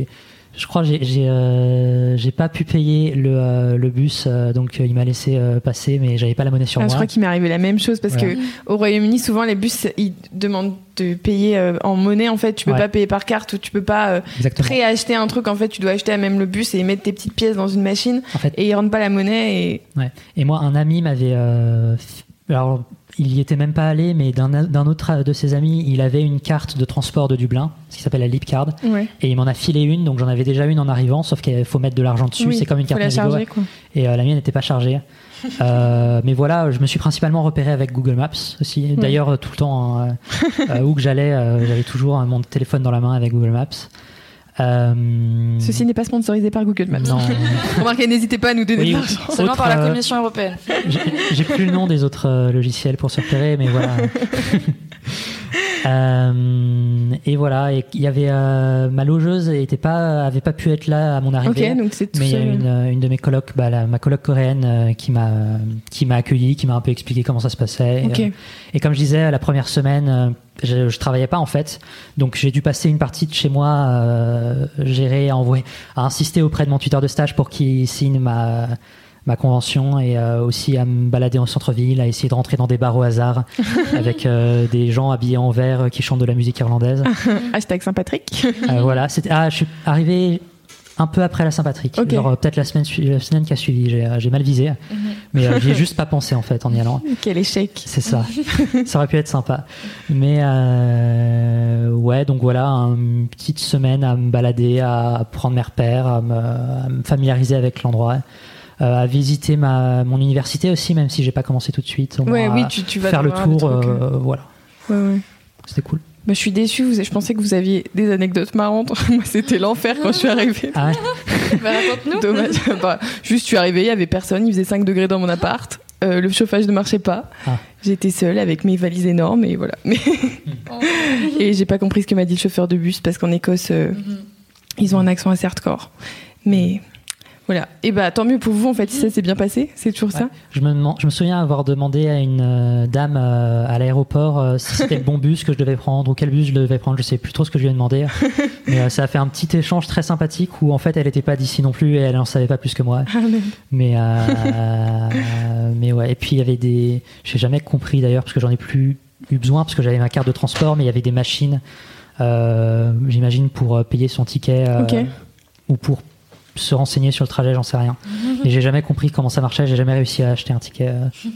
Speaker 4: Je crois que j'ai, j'ai, euh, j'ai pas pu payer le, euh, le bus, euh, donc euh, il m'a laissé euh, passer, mais j'avais pas la monnaie sur
Speaker 3: ah,
Speaker 4: moi.
Speaker 3: Je crois qu'il m'est arrivé la même chose parce voilà. que au Royaume-Uni, souvent les bus ils demandent de payer euh, en monnaie. En fait, tu peux ouais. pas payer par carte ou tu peux pas euh, préacheter un truc. En fait, tu dois acheter à même le bus et mettre tes petites pièces dans une machine. En fait, et ils rendent pas la monnaie. Et
Speaker 4: ouais. Et moi, un ami m'avait, euh, alors il y était même pas allé, mais d'un, d'un autre de ses amis, il avait une carte de transport de Dublin, ce qui s'appelle la Leap-Card,
Speaker 3: ouais.
Speaker 4: et il m'en a filé une, donc j'en avais déjà une en arrivant, sauf qu'il faut mettre de l'argent dessus, oui, c'est comme une carte
Speaker 3: Navigo, charger, quoi.
Speaker 4: Et euh, la mienne n'était pas chargée. euh, mais voilà, je me suis principalement repéré avec Google Maps aussi. Oui. D'ailleurs, tout le temps, hein, euh, où que j'allais, euh, j'avais toujours hein, mon téléphone dans la main avec Google Maps. Euh...
Speaker 3: Ceci n'est pas sponsorisé par Google Maps.
Speaker 4: Non.
Speaker 3: Remarquez, n'hésitez pas à nous donner
Speaker 5: oui,
Speaker 3: de l'argent.
Speaker 5: Seulement par la Commission européenne.
Speaker 4: J'ai, j'ai plus le nom des autres euh, logiciels pour se repérer, mais voilà. euh, et voilà, et il y avait euh, ma logeuse était pas, avait pas pu être là à mon arrivée.
Speaker 3: Ok, donc c'est tout
Speaker 4: mais il y a une, une de mes colocs, bah, la, ma coloc coréenne, euh, qui m'a, qui m'a accueilli, qui m'a un peu expliqué comment ça se passait.
Speaker 3: Okay.
Speaker 4: Et, euh, et comme je disais, la première semaine. Euh, Je, je travaillais pas en fait, donc j'ai dû passer une partie de chez moi, euh, gérer, à envoyer, à insister auprès de mon tuteur de stage pour qu'il signe ma ma convention et euh, aussi à me balader en centre-ville, à essayer de rentrer dans des bars au hasard avec euh, des gens habillés en vert qui chantent de la musique irlandaise.
Speaker 3: Hashtag Saint-Patrick.
Speaker 4: euh, voilà, c'était, ah, je suis arrivé un peu après la Saint-Patrick, okay. Genre peut-être la semaine, la semaine qui a suivi, j'ai, j'ai mal visé, mm-hmm. mais euh, j'y ai juste pas pensé en fait en y allant.
Speaker 3: Quel échec.
Speaker 4: C'est ça, ça aurait pu être sympa. Mais euh, ouais, donc voilà, une petite semaine à me balader, à prendre mes repères, à me, à me familiariser avec l'endroit. Euh, à visiter ma, mon université aussi, même si j'ai pas commencé tout de suite.
Speaker 3: Ouais, oui, tu, tu vas
Speaker 4: faire le tour,
Speaker 3: trucs,
Speaker 4: euh, voilà.
Speaker 3: Ouais, ouais.
Speaker 4: C'était cool.
Speaker 3: Bah, je suis déçue, vous, je pensais que vous aviez des anecdotes marrantes. Moi, c'était l'enfer quand je suis arrivée.
Speaker 4: Ah ouais.
Speaker 5: Bah, raconte-nous.
Speaker 3: Dommage. Bah, juste, je suis arrivée, il y avait personne, il faisait cinq degrés dans mon appart. Euh, le chauffage ne marchait pas. Ah. J'étais seule avec mes valises énormes et voilà. Mais et j'ai pas compris ce que m'a dit le chauffeur de bus parce qu'en Écosse, euh, mm-hmm. ils ont un accent assez hardcore. Mais voilà. Et bah tant mieux pour vous en fait si ça s'est bien passé. C'est toujours ouais. ça.
Speaker 4: Je me demande, je me souviens avoir demandé à une euh, dame euh, à l'aéroport euh, si c'était le bon bus que je devais prendre ou quel bus je devais prendre. Je sais plus trop ce que je lui ai demandé. Mais euh, ça a fait un petit échange très sympathique où en fait elle était pas d'ici non plus et elle en savait pas plus que moi.
Speaker 3: Ah,
Speaker 4: mais euh, euh, mais ouais. Et puis il y avait des, j'ai jamais compris d'ailleurs parce que j'en ai plus eu besoin parce que j'avais ma carte de transport, mais il y avait des machines. Euh, j'imagine pour payer son ticket euh,
Speaker 3: okay.
Speaker 4: ou pour se renseigner sur le trajet, j'en sais rien. Et j'ai jamais compris comment ça marchait, j'ai jamais réussi à acheter un ticket.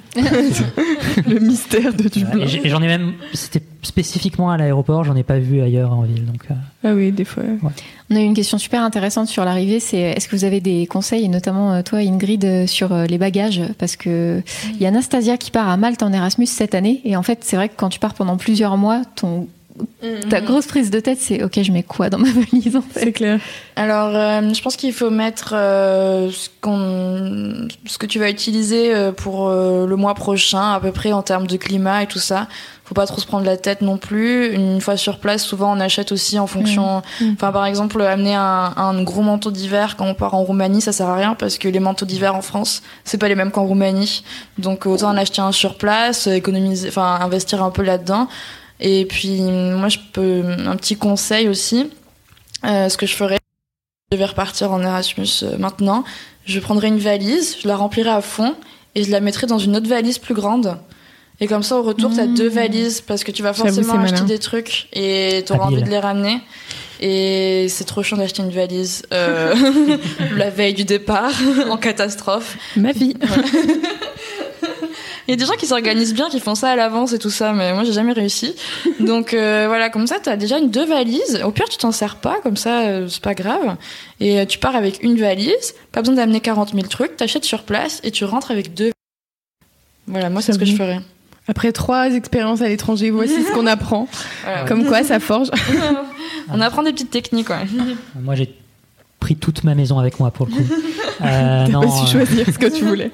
Speaker 3: Le mystère de Dublin.
Speaker 4: Et, et j'en ai même, c'était spécifiquement à l'aéroport, j'en ai pas vu ailleurs en ville. Donc, euh...
Speaker 3: ah oui, des fois.
Speaker 4: Ouais.
Speaker 6: On a eu une question super intéressante sur l'arrivée, c'est est-ce que vous avez des conseils, et notamment toi Ingrid, sur les bagages, parce que il y a Anastasia qui part à Malte en Erasmus cette année, et en fait c'est vrai que quand tu pars pendant plusieurs mois, ton ta grosse prise de tête, c'est ok, je mets quoi dans ma valise en fait.
Speaker 3: C'est clair.
Speaker 5: Alors, euh, je pense qu'il faut mettre euh, ce, qu'on, ce que tu vas utiliser pour euh, le mois prochain, à peu près en termes de climat et tout ça. Faut pas trop se prendre la tête non plus. Une fois sur place, souvent on achète aussi en fonction. Mmh. Enfin, par exemple, amener un, un gros manteau d'hiver quand on part en Roumanie, ça sert à rien parce que les manteaux d'hiver en France, c'est pas les mêmes qu'en Roumanie. Donc autant en acheter un sur place, économiser, enfin investir un peu là-dedans. Et puis, moi, je peux, un petit conseil aussi, euh, ce que je ferais, je vais repartir en Erasmus euh, maintenant, je prendrai une valise, je la remplirai à fond, et je la mettrai dans une autre valise plus grande. Et comme ça, au retour, mmh. t'as deux valises, parce que tu vas forcément acheter malin. Des trucs, et t'auras Habile. Envie de les ramener. Et c'est trop chiant d'acheter une valise euh, la veille du départ, en catastrophe.
Speaker 3: Ma vie.
Speaker 5: Voilà. Il y a des gens qui s'organisent bien, qui font ça à l'avance et tout ça, mais moi j'ai jamais réussi. Donc euh, voilà, comme ça t'as déjà une deux valises. Au pire tu t'en sers pas, comme ça euh, c'est pas grave. Et euh, tu pars avec une valise, pas besoin d'amener quarante mille trucs, t'achètes sur place et tu rentres avec deux. Voilà, moi c'est ce que je ferais.
Speaker 3: Après trois expériences à l'étranger, voici ce qu'on apprend. Voilà, comme ouais. quoi ça forge.
Speaker 5: On apprend des petites techniques, ouais.
Speaker 4: Moi j'ai pris toute ma maison avec moi pour le coup.
Speaker 3: Euh, T'as non, pas su euh... choisir ce que tu voulais.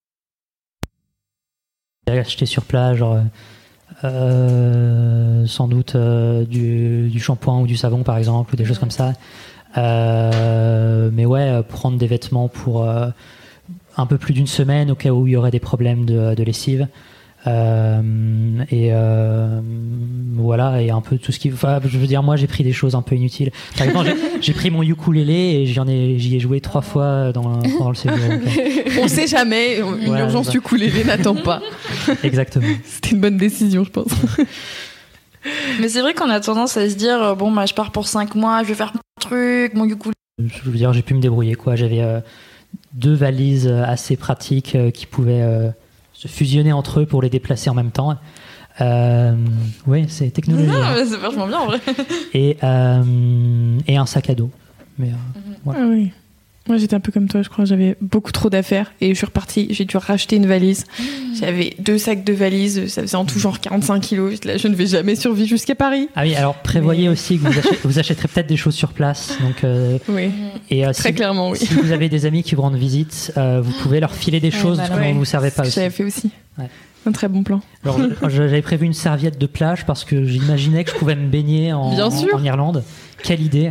Speaker 4: J'ai acheté sur place, genre euh, sans doute euh, du, du shampoing ou du savon par exemple, ou des choses comme ça. Euh, mais ouais, prendre des vêtements pour euh, un peu plus d'une semaine au cas où il y aurait des problèmes de, de lessive. Euh, et euh, voilà, et un peu tout ce qui. Enfin, je veux dire, moi, j'ai pris des choses un peu inutiles. Par exemple, j'ai, j'ai pris mon ukulélé et j'en ai, j'y ai joué trois fois dans, pendant le séjour. Donc,
Speaker 3: on sait jamais. Une voilà, urgence ukulélé n'attend pas.
Speaker 4: Exactement.
Speaker 3: C'était une bonne décision, je pense.
Speaker 5: Mais c'est vrai qu'on a tendance à se dire bon, bah, je pars pour cinq mois, je vais faire mon truc, mon ukulélé.
Speaker 4: Je veux dire, j'ai pu me débrouiller, quoi. J'avais euh, deux valises assez pratiques euh, qui pouvaient. Euh, se fusionner entre eux pour les déplacer en même temps. Euh, oui, c'est technologie.
Speaker 5: Non,
Speaker 4: hein.
Speaker 5: mais c'est vachement bien en vrai.
Speaker 4: Et, euh, et un sac à dos. Mais, euh, mm-hmm. voilà.
Speaker 3: Ah oui. Moi, j'étais un peu comme toi, je crois. J'avais beaucoup trop d'affaires et je suis repartie. J'ai dû racheter une valise. Mmh. J'avais deux sacs de valises. Ça faisait en tout genre quarante-cinq kilos. Là, je ne vais jamais survivre jusqu'à Paris.
Speaker 4: Ah oui, alors prévoyez Mais... aussi que vous, achet- vous achèterez peut-être des choses sur place. Donc, euh,
Speaker 3: oui,
Speaker 4: et, euh,
Speaker 3: très
Speaker 4: si,
Speaker 3: clairement, oui.
Speaker 4: Si vous avez des amis qui vous rendent visite, euh, vous pouvez leur filer des ouais, choses bah, dont ouais. vous ne servez pas aussi.
Speaker 3: J'avais fait aussi.
Speaker 4: Ouais.
Speaker 3: Un très bon plan.
Speaker 4: Alors, j'avais prévu une serviette de plage parce que j'imaginais que je pouvais me baigner en,
Speaker 3: Bien sûr.
Speaker 4: en, en Irlande. Quelle idée.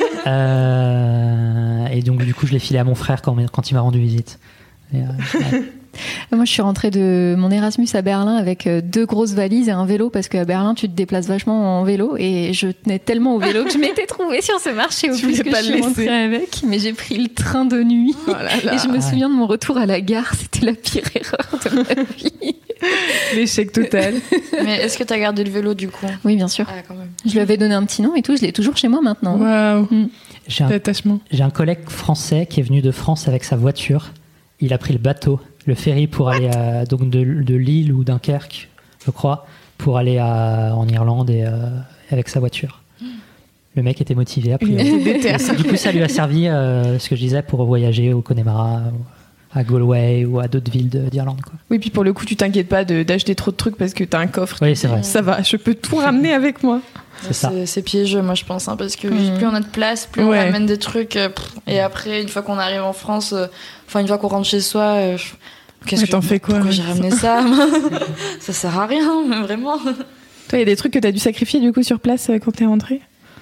Speaker 4: euh, et donc du coup je l'ai filé à mon frère quand, quand il m'a rendu visite. Et, euh, ouais.
Speaker 6: Moi je suis rentrée de mon Erasmus à Berlin avec deux grosses valises et un vélo parce qu'à Berlin tu te déplaces vachement en vélo et je tenais tellement au vélo que je m'étais trouvée sur ce marché au plus que je suis rentrée avec, mais j'ai pris le train de nuit oh là là. Et je me ouais. souviens de mon retour à la gare, c'était la pire erreur de ma vie.
Speaker 3: L'échec total.
Speaker 5: Mais est-ce que tu as gardé le vélo du coup?
Speaker 6: Oui, bien sûr.
Speaker 5: Ah, quand même.
Speaker 6: Je lui avais donné un petit nom et tout, je l'ai toujours chez moi maintenant.
Speaker 3: Waouh.
Speaker 6: Mm.
Speaker 4: J'ai un, j'ai un collègue français qui est venu de France avec sa voiture. Il a pris le bateau, le ferry pour What? aller à, donc de, de Lille ou Dunkerque, je crois, pour aller à, en Irlande et, euh, avec sa voiture. Mm. Le mec était motivé a priori. Du coup, ça lui a servi, euh, ce que je disais, pour voyager au Connemara, à Galway ou à d'autres villes de, d'Irlande, quoi.
Speaker 3: Oui, puis pour le coup, tu t'inquiètes pas de, d'acheter trop de trucs parce que t'as un coffre.
Speaker 4: Oui, c'est vrai.
Speaker 3: Ça va, je peux tout ramener avec moi.
Speaker 4: C'est, ça.
Speaker 5: c'est, c'est piégeux, moi je pense, hein, parce que mmh. plus on a de place, plus ouais. on ramène des trucs. Euh, pff, et après, une fois qu'on arrive en France, enfin euh, une fois qu'on rentre chez soi, euh, qu'est-ce
Speaker 3: ouais,
Speaker 5: que
Speaker 3: t'en fais quoi?
Speaker 5: Pourquoi j'ai ramené ça? Ça sert à rien, mais vraiment.
Speaker 3: Toi, il y a des trucs que t'as dû sacrifier du coup sur place quand t'es rentrée?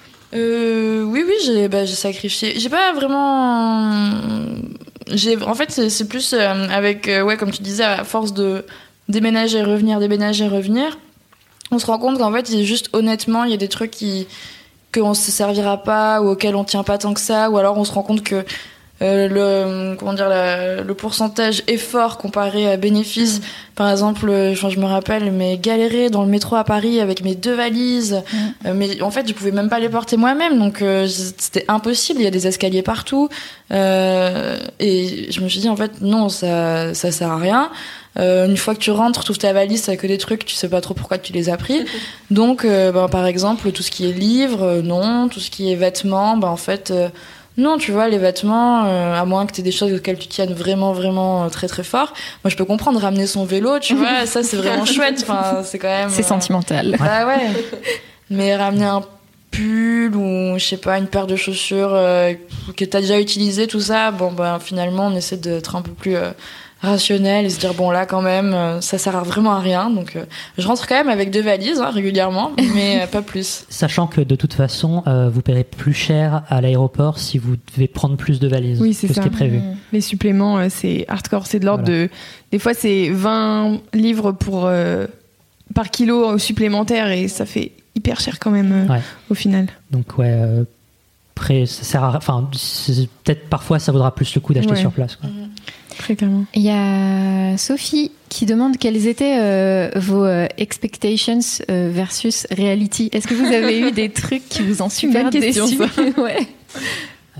Speaker 5: Euh, oui, oui, j'ai, bah, j'ai sacrifié. J'ai pas vraiment. J'ai, en fait, c'est, c'est plus euh, avec, euh, ouais, comme tu disais, à force de déménager, revenir, déménager, revenir. On se rend compte qu'en fait, il y a juste honnêtement, il y a des trucs qui, qu'on se servira pas ou auxquels on tient pas tant que ça, ou alors on se rend compte que euh, le, comment dire, la, le pourcentage effort comparé à bénéfice. Mmh. Par exemple, enfin, je me rappelle, mais galérer dans le métro à Paris avec mes deux valises, mmh. euh, mais en fait, je pouvais même pas les porter moi-même, donc euh, c'était impossible. Il y a des escaliers partout, euh, et je me suis dit en fait, non, ça, ça sert à rien. Euh, une fois que tu rentres, tu ouvres ta valise, t'as que des trucs, tu sais pas trop pourquoi tu les as pris. Donc, euh, ben, par exemple, tout ce qui est livres, euh, non. Tout ce qui est vêtements, ben, en fait, euh, non, tu vois, les vêtements, euh, à moins que t'aies des choses auxquelles tu tiennes vraiment, vraiment euh, très, très fort. Moi, je peux comprendre, ramener son vélo, tu vois, ça, c'est vraiment chouette. Enfin, c'est quand même...
Speaker 6: C'est euh... sentimental.
Speaker 5: Bah ouais. Mais ramener un pull ou, je sais pas, une paire de chaussures euh, que t'as déjà utilisé, tout ça, bon, ben, finalement, on essaie d'être un peu plus... Euh, rationnel et se dire bon là quand même euh, ça sert vraiment à rien, donc euh, je rentre quand même avec deux valises hein, régulièrement, mais euh, pas plus.
Speaker 4: Sachant que de toute façon euh, vous paierez plus cher à l'aéroport si vous devez prendre plus de valises
Speaker 3: oui, c'est
Speaker 4: que
Speaker 3: ça.
Speaker 4: Ce qui est prévu.
Speaker 3: Mmh. Les suppléments euh, c'est hardcore, c'est de l'ordre voilà. de des fois c'est vingt livres pour euh, par kilo supplémentaire et ça fait hyper cher quand même euh, ouais. au final.
Speaker 4: Donc ouais euh, après ça sert à enfin peut-être parfois ça vaudra plus le coup d'acheter ouais. sur place quoi. Mmh.
Speaker 3: Très clairement.
Speaker 6: Il y a Sophie qui demande quelles étaient euh, vos euh, expectations euh, versus reality. Est-ce que vous avez eu des trucs qui vous ont super déçus? Ouais.
Speaker 4: Ah.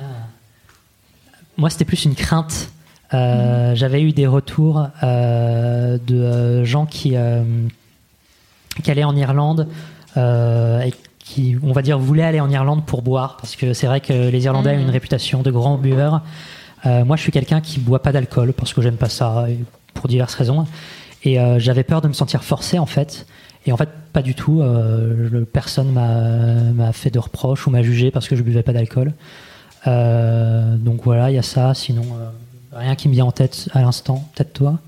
Speaker 4: Moi, c'était plus une crainte. Euh, mmh. J'avais eu des retours euh, de euh, gens qui, euh, qui allaient en Irlande euh, et qui, on va dire, voulaient aller en Irlande pour boire, parce que c'est vrai que les Irlandais mmh. ont une réputation de grands buveurs. Euh, moi, je suis quelqu'un qui boit pas d'alcool parce que j'aime pas ça, pour diverses raisons. Et euh, j'avais peur de me sentir forcé, en fait. Et en fait, pas du tout. Euh, personne m'a, m'a fait de reproches ou m'a jugé parce que je buvais pas d'alcool. Euh, donc voilà, il y a ça. Sinon, euh, rien qui me vient en tête à l'instant. Peut-être toi?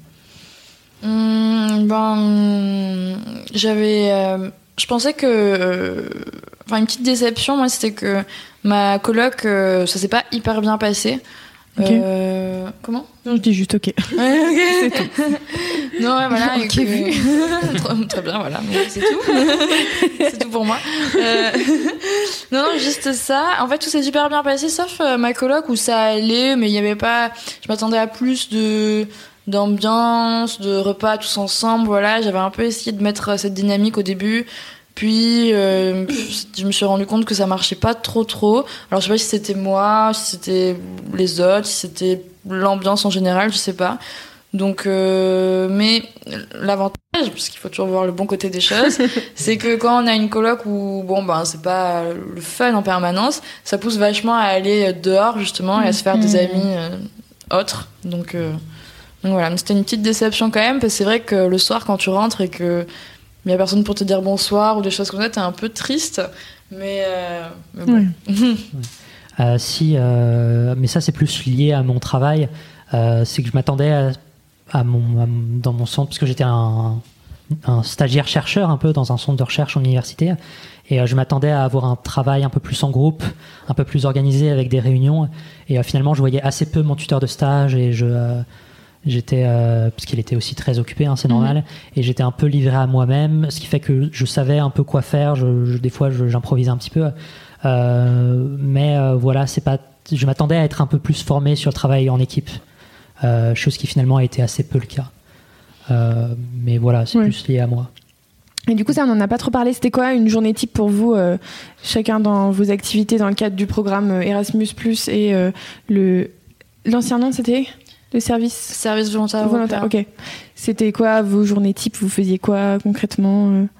Speaker 5: Mmh, ben, j'avais... Euh, je pensais que... Euh, enfin, une petite déception, moi, c'était que ma coloc, euh, ça s'est pas hyper bien passé.
Speaker 3: Okay.
Speaker 5: Euh, comment?
Speaker 3: Non, je dis juste ok.
Speaker 5: Ouais, ok.
Speaker 3: C'est tout.
Speaker 5: Non, ouais, voilà.
Speaker 3: Ok,
Speaker 5: que... Très bien, voilà. C'est tout. C'est tout pour moi. Euh... Non, non, juste ça. En fait, tout s'est super bien passé, sauf euh, ma coloc où ça allait, mais il y avait pas. Je m'attendais à plus de d'ambiance, de repas tous ensemble. Voilà, j'avais un peu essayé de mettre cette dynamique au début. Puis, euh, je me suis rendu compte que ça marchait pas trop trop. Alors, je sais pas si c'était moi, si c'était les autres, si c'était l'ambiance en général, je sais pas. Donc, euh, mais l'avantage, parce qu'il faut toujours voir le bon côté des choses, c'est que quand on a une coloc où, bon, ben, c'est pas le fun en permanence, ça pousse vachement à aller dehors, justement, et à se faire des amis euh, autres. Donc, euh, donc voilà. Mais c'était une petite déception quand même, parce que c'est vrai que le soir, quand tu rentres et que il n'y a personne pour te dire bonsoir ou des choses comme ça, t'es un peu triste, mais, euh, mais bon.
Speaker 3: Ouais.
Speaker 4: euh, si, euh, mais ça c'est plus lié à mon travail. Euh, c'est que je m'attendais à, à mon, à, dans mon centre, parce que j'étais un, un stagiaire chercheur un peu dans un centre de recherche en université, et euh, je m'attendais à avoir un travail un peu plus en groupe, un peu plus organisé avec des réunions, et euh, finalement je voyais assez peu mon tuteur de stage, et je euh, J'étais, euh, parce qu'il était aussi très occupé, hein, c'est normal, mmh. et j'étais un peu livré à moi-même, ce qui fait que je savais un peu quoi faire. Je, je, des fois, je, j'improvisais un petit peu, euh, mais euh, voilà, c'est pas. Je m'attendais à être un peu plus formé sur le travail en équipe, euh, chose qui finalement a été assez peu le cas. Euh, mais voilà, c'est ouais. plus lié à moi.
Speaker 3: Et du coup, ça, on n'en a pas trop parlé. C'était quoi une journée type pour vous, euh, chacun dans vos activités dans le cadre du programme Erasmus plus et euh, le l'ancien nom, c'était le service
Speaker 5: service volontaire,
Speaker 3: volontaire. Ok. C'était quoi vos journées types? Vous faisiez quoi concrètement? euh...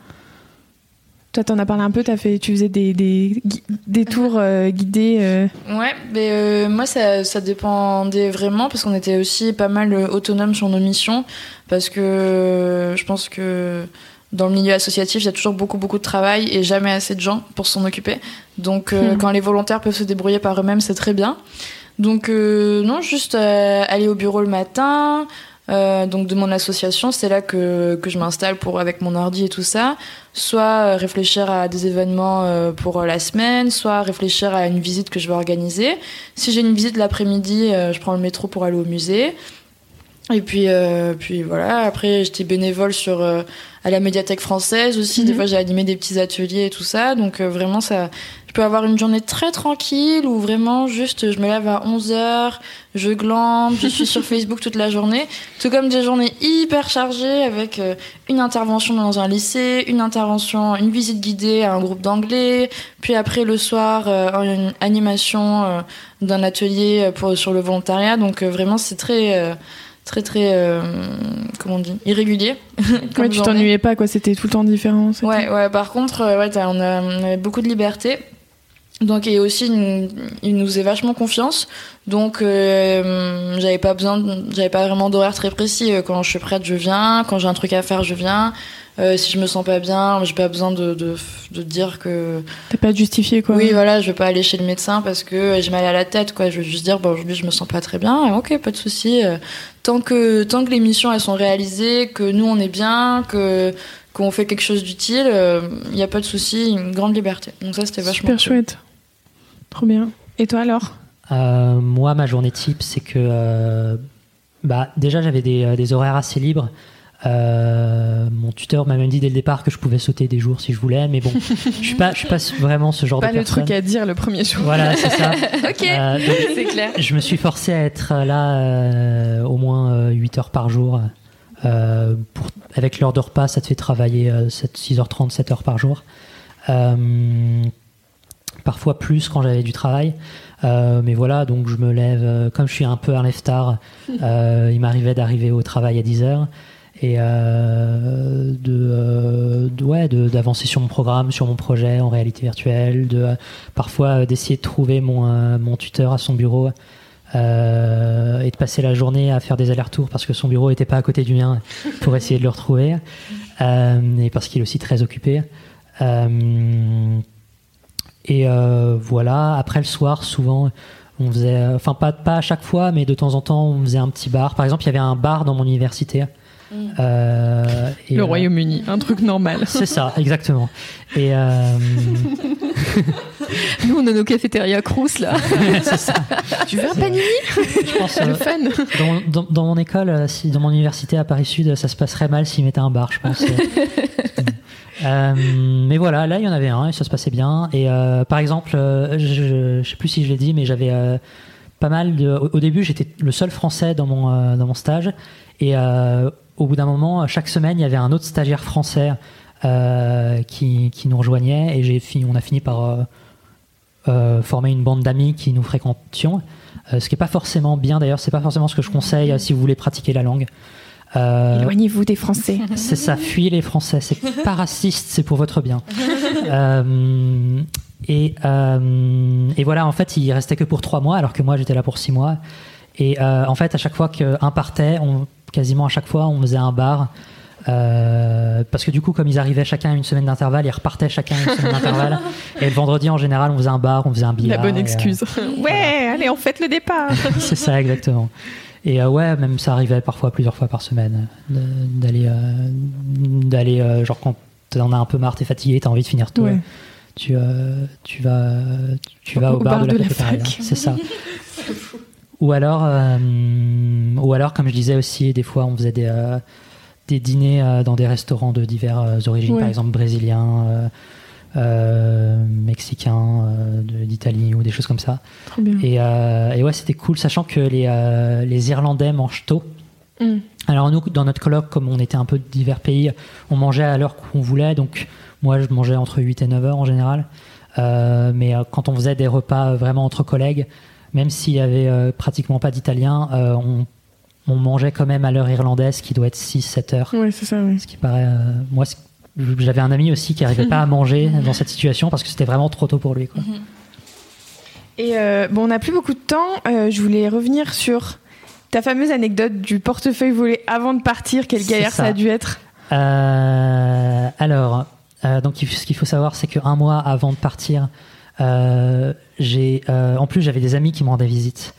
Speaker 3: Toi, t'en as parlé un peu. T'as fait, tu faisais des des, des tours euh, guidés. Euh...
Speaker 5: Ouais, mais euh, moi ça ça dépendait vraiment parce qu'on était aussi pas mal autonomes sur nos missions parce que euh, je pense que dans le milieu associatif, il y a toujours beaucoup beaucoup de travail et jamais assez de gens pour s'en occuper. Donc euh, mmh. quand les volontaires peuvent se débrouiller par eux-mêmes, c'est très bien. Donc euh, non, juste euh, aller au bureau le matin, euh, donc de mon association, c'est là que que je m'installe pour avec mon ordi et tout ça. Soit euh, réfléchir à des événements euh, pour la semaine, soit réfléchir à une visite que je vais organiser. Si j'ai une visite l'après-midi, euh, je prends le métro pour aller au musée. Et puis euh, puis voilà. Après, j'étais bénévole sur euh, à la médiathèque française aussi. Mmh. Des fois, j'ai animé des petits ateliers et tout ça. Donc euh, vraiment ça. Je peux avoir une journée très tranquille où vraiment juste je me lève à onze heures, je glande, je suis sur Facebook toute la journée. Tout comme des journées hyper chargées avec euh, une intervention dans un lycée, une intervention, une visite guidée à un groupe d'anglais, puis après le soir euh, une animation euh, d'un atelier pour, sur le volontariat. Donc euh, vraiment c'est très... Euh, très très euh, comment on dit irrégulier.
Speaker 3: Ouais, tu t'ennuyais pas quoi, c'était tout le temps différent. C'était...
Speaker 5: Ouais ouais, par contre euh, ouais, on, a, on avait beaucoup de liberté. Donc et aussi il, il nous faisait vachement confiance. Donc euh, j'avais pas besoin de, j'avais pas vraiment d'horaire très précis. Quand je suis prête, je viens, quand j'ai un truc à faire, je viens. Euh, si je me sens pas bien, j'ai pas besoin de, de, de dire que...
Speaker 3: T'as pas à justifier, quoi.
Speaker 5: Oui, voilà, je vais pas aller chez le médecin parce que j'ai mal à la tête, quoi. Je vais juste dire, bon, aujourd'hui, je me sens pas très bien. Ok, pas de souci. Tant que, tant que les missions, elles sont réalisées, que nous, on est bien, que, qu'on fait quelque chose d'utile, il euh, y a pas de souci, une grande liberté. Donc ça, c'était vachement
Speaker 3: super chouette. Trop bien. Et toi, alors?
Speaker 4: euh, Moi, ma journée type, c'est que... Euh, bah, déjà, j'avais des, des horaires assez libres. Euh, mon tuteur m'a même dit dès le départ que je pouvais sauter des jours si je voulais, mais bon, je suis pas, je suis pas vraiment ce genre
Speaker 3: pas
Speaker 4: de personne.
Speaker 3: Pas le truc à dire le premier jour.
Speaker 4: Voilà, c'est ça.
Speaker 5: Ok, euh, donc, c'est clair.
Speaker 4: Je me suis forcé à être là euh, au moins euh, huit heures par jour. Euh, pour, avec l'heure de repas, ça te fait travailler euh, six heures trente, sept heures par jour. Euh, parfois plus quand j'avais du travail. Euh, mais voilà, donc je me lève, euh, comme je suis un peu un lève-tard, euh, il m'arrivait d'arriver au travail à dix heures. Et euh, de, euh, de, ouais, de, d'avancer sur mon programme, sur mon projet en réalité virtuelle, de, euh, parfois euh, d'essayer de trouver mon, euh, mon tuteur à son bureau euh, et de passer la journée à faire des allers-retours parce que son bureau n'était pas à côté du mien pour essayer de le retrouver euh, et parce qu'il est aussi très occupé. Euh, et euh, voilà, après le soir, souvent... On faisait, enfin pas, pas à chaque fois, mais de temps en temps, on faisait un petit bar. Par exemple, il y avait un bar dans mon université
Speaker 3: Mmh. Euh, et le euh, Royaume-Uni, un truc normal.
Speaker 4: C'est ça, exactement. Et euh...
Speaker 6: nous, on a nos cafétérias Crous, là.
Speaker 4: C'est ça.
Speaker 3: Tu veux un panini? Je pense. Le euh, fun.
Speaker 4: Dans, dans, dans mon école, si, dans mon université à Paris Sud, ça se passerait mal s'ils mettaient un bar, je pense. euh, mais voilà, là, il y en avait un et ça se passait bien. Et euh, par exemple, euh, je ne sais plus si je l'ai dit, mais j'avais euh, pas mal de. Au, au début, j'étais le seul Français dans mon, euh, dans mon stage. Et euh, au bout d'un moment, chaque semaine, il y avait un autre stagiaire français euh, qui, qui nous rejoignait et j'ai fini, on a fini par euh, euh, former une bande d'amis qui nous fréquentions. Euh, ce qui n'est pas forcément bien, d'ailleurs, c'est pas forcément ce que je conseille euh, si vous voulez pratiquer la langue.
Speaker 3: Euh, Éloignez-vous des Français.
Speaker 4: C'est ça, fuyez les Français. C'est pas raciste, c'est pour votre bien. euh, et, euh, et voilà, en fait, il restait que pour trois mois, alors que moi, j'étais là pour six mois. Et euh, en fait, à chaque fois qu'un partait, on, quasiment à chaque fois, on faisait un bar. Euh, parce que du coup, comme ils arrivaient chacun à une semaine d'intervalle, ils repartaient chacun à une semaine d'intervalle. Et le vendredi, en général, on faisait un bar, on faisait un billard.
Speaker 3: La bonne excuse.
Speaker 4: Et, euh,
Speaker 3: ouais, voilà. Allez, on fête le départ.
Speaker 4: C'est ça, exactement. Et euh, ouais, même ça arrivait parfois plusieurs fois par semaine de, d'aller, euh, d'aller euh, genre quand t'en as un peu marre, t'es fatigué, t'as envie de finir tôt. Ouais. Tu, euh, tu vas, tu vas au, au bar, bar de la, de la cafétéria. C'est ça. Ou alors, euh, ou alors, comme je disais aussi, des fois, on faisait des, euh, des dîners euh, dans des restaurants de diverses origines, ouais. Par exemple brésiliens, euh, euh, mexicains, euh, de, d'Italie ou des choses comme ça.
Speaker 3: Trop bien.
Speaker 4: Et, euh, et ouais, c'était cool, sachant que les, euh, les Irlandais mangent tôt. Mm. Alors nous, dans notre colloque, comme on était un peu de divers pays, on mangeait à l'heure qu'on voulait. Donc moi, je mangeais entre huit et neuf heures en général. Euh, mais euh, quand on faisait des repas vraiment entre collègues, même s'il y avait euh, pratiquement pas d'Italien, euh, on, on mangeait quand même à l'heure irlandaise, qui doit être six sept heures.
Speaker 3: Oui, c'est ça, oui.
Speaker 4: Ce qui paraît... Euh, moi, j'avais un ami aussi qui n'arrivait pas à manger dans cette situation parce que c'était vraiment trop tôt pour lui, quoi.
Speaker 3: Et euh, bon, on n'a plus beaucoup de temps. Euh, je voulais revenir sur ta fameuse anecdote du portefeuille volé avant de partir. Quelle galère ça. ça a dû être.
Speaker 4: Euh, alors, euh, donc, ce qu'il faut savoir, c'est qu'un mois avant de partir... Euh, j'ai, euh, en plus, j'avais des amis qui me rendaient visite.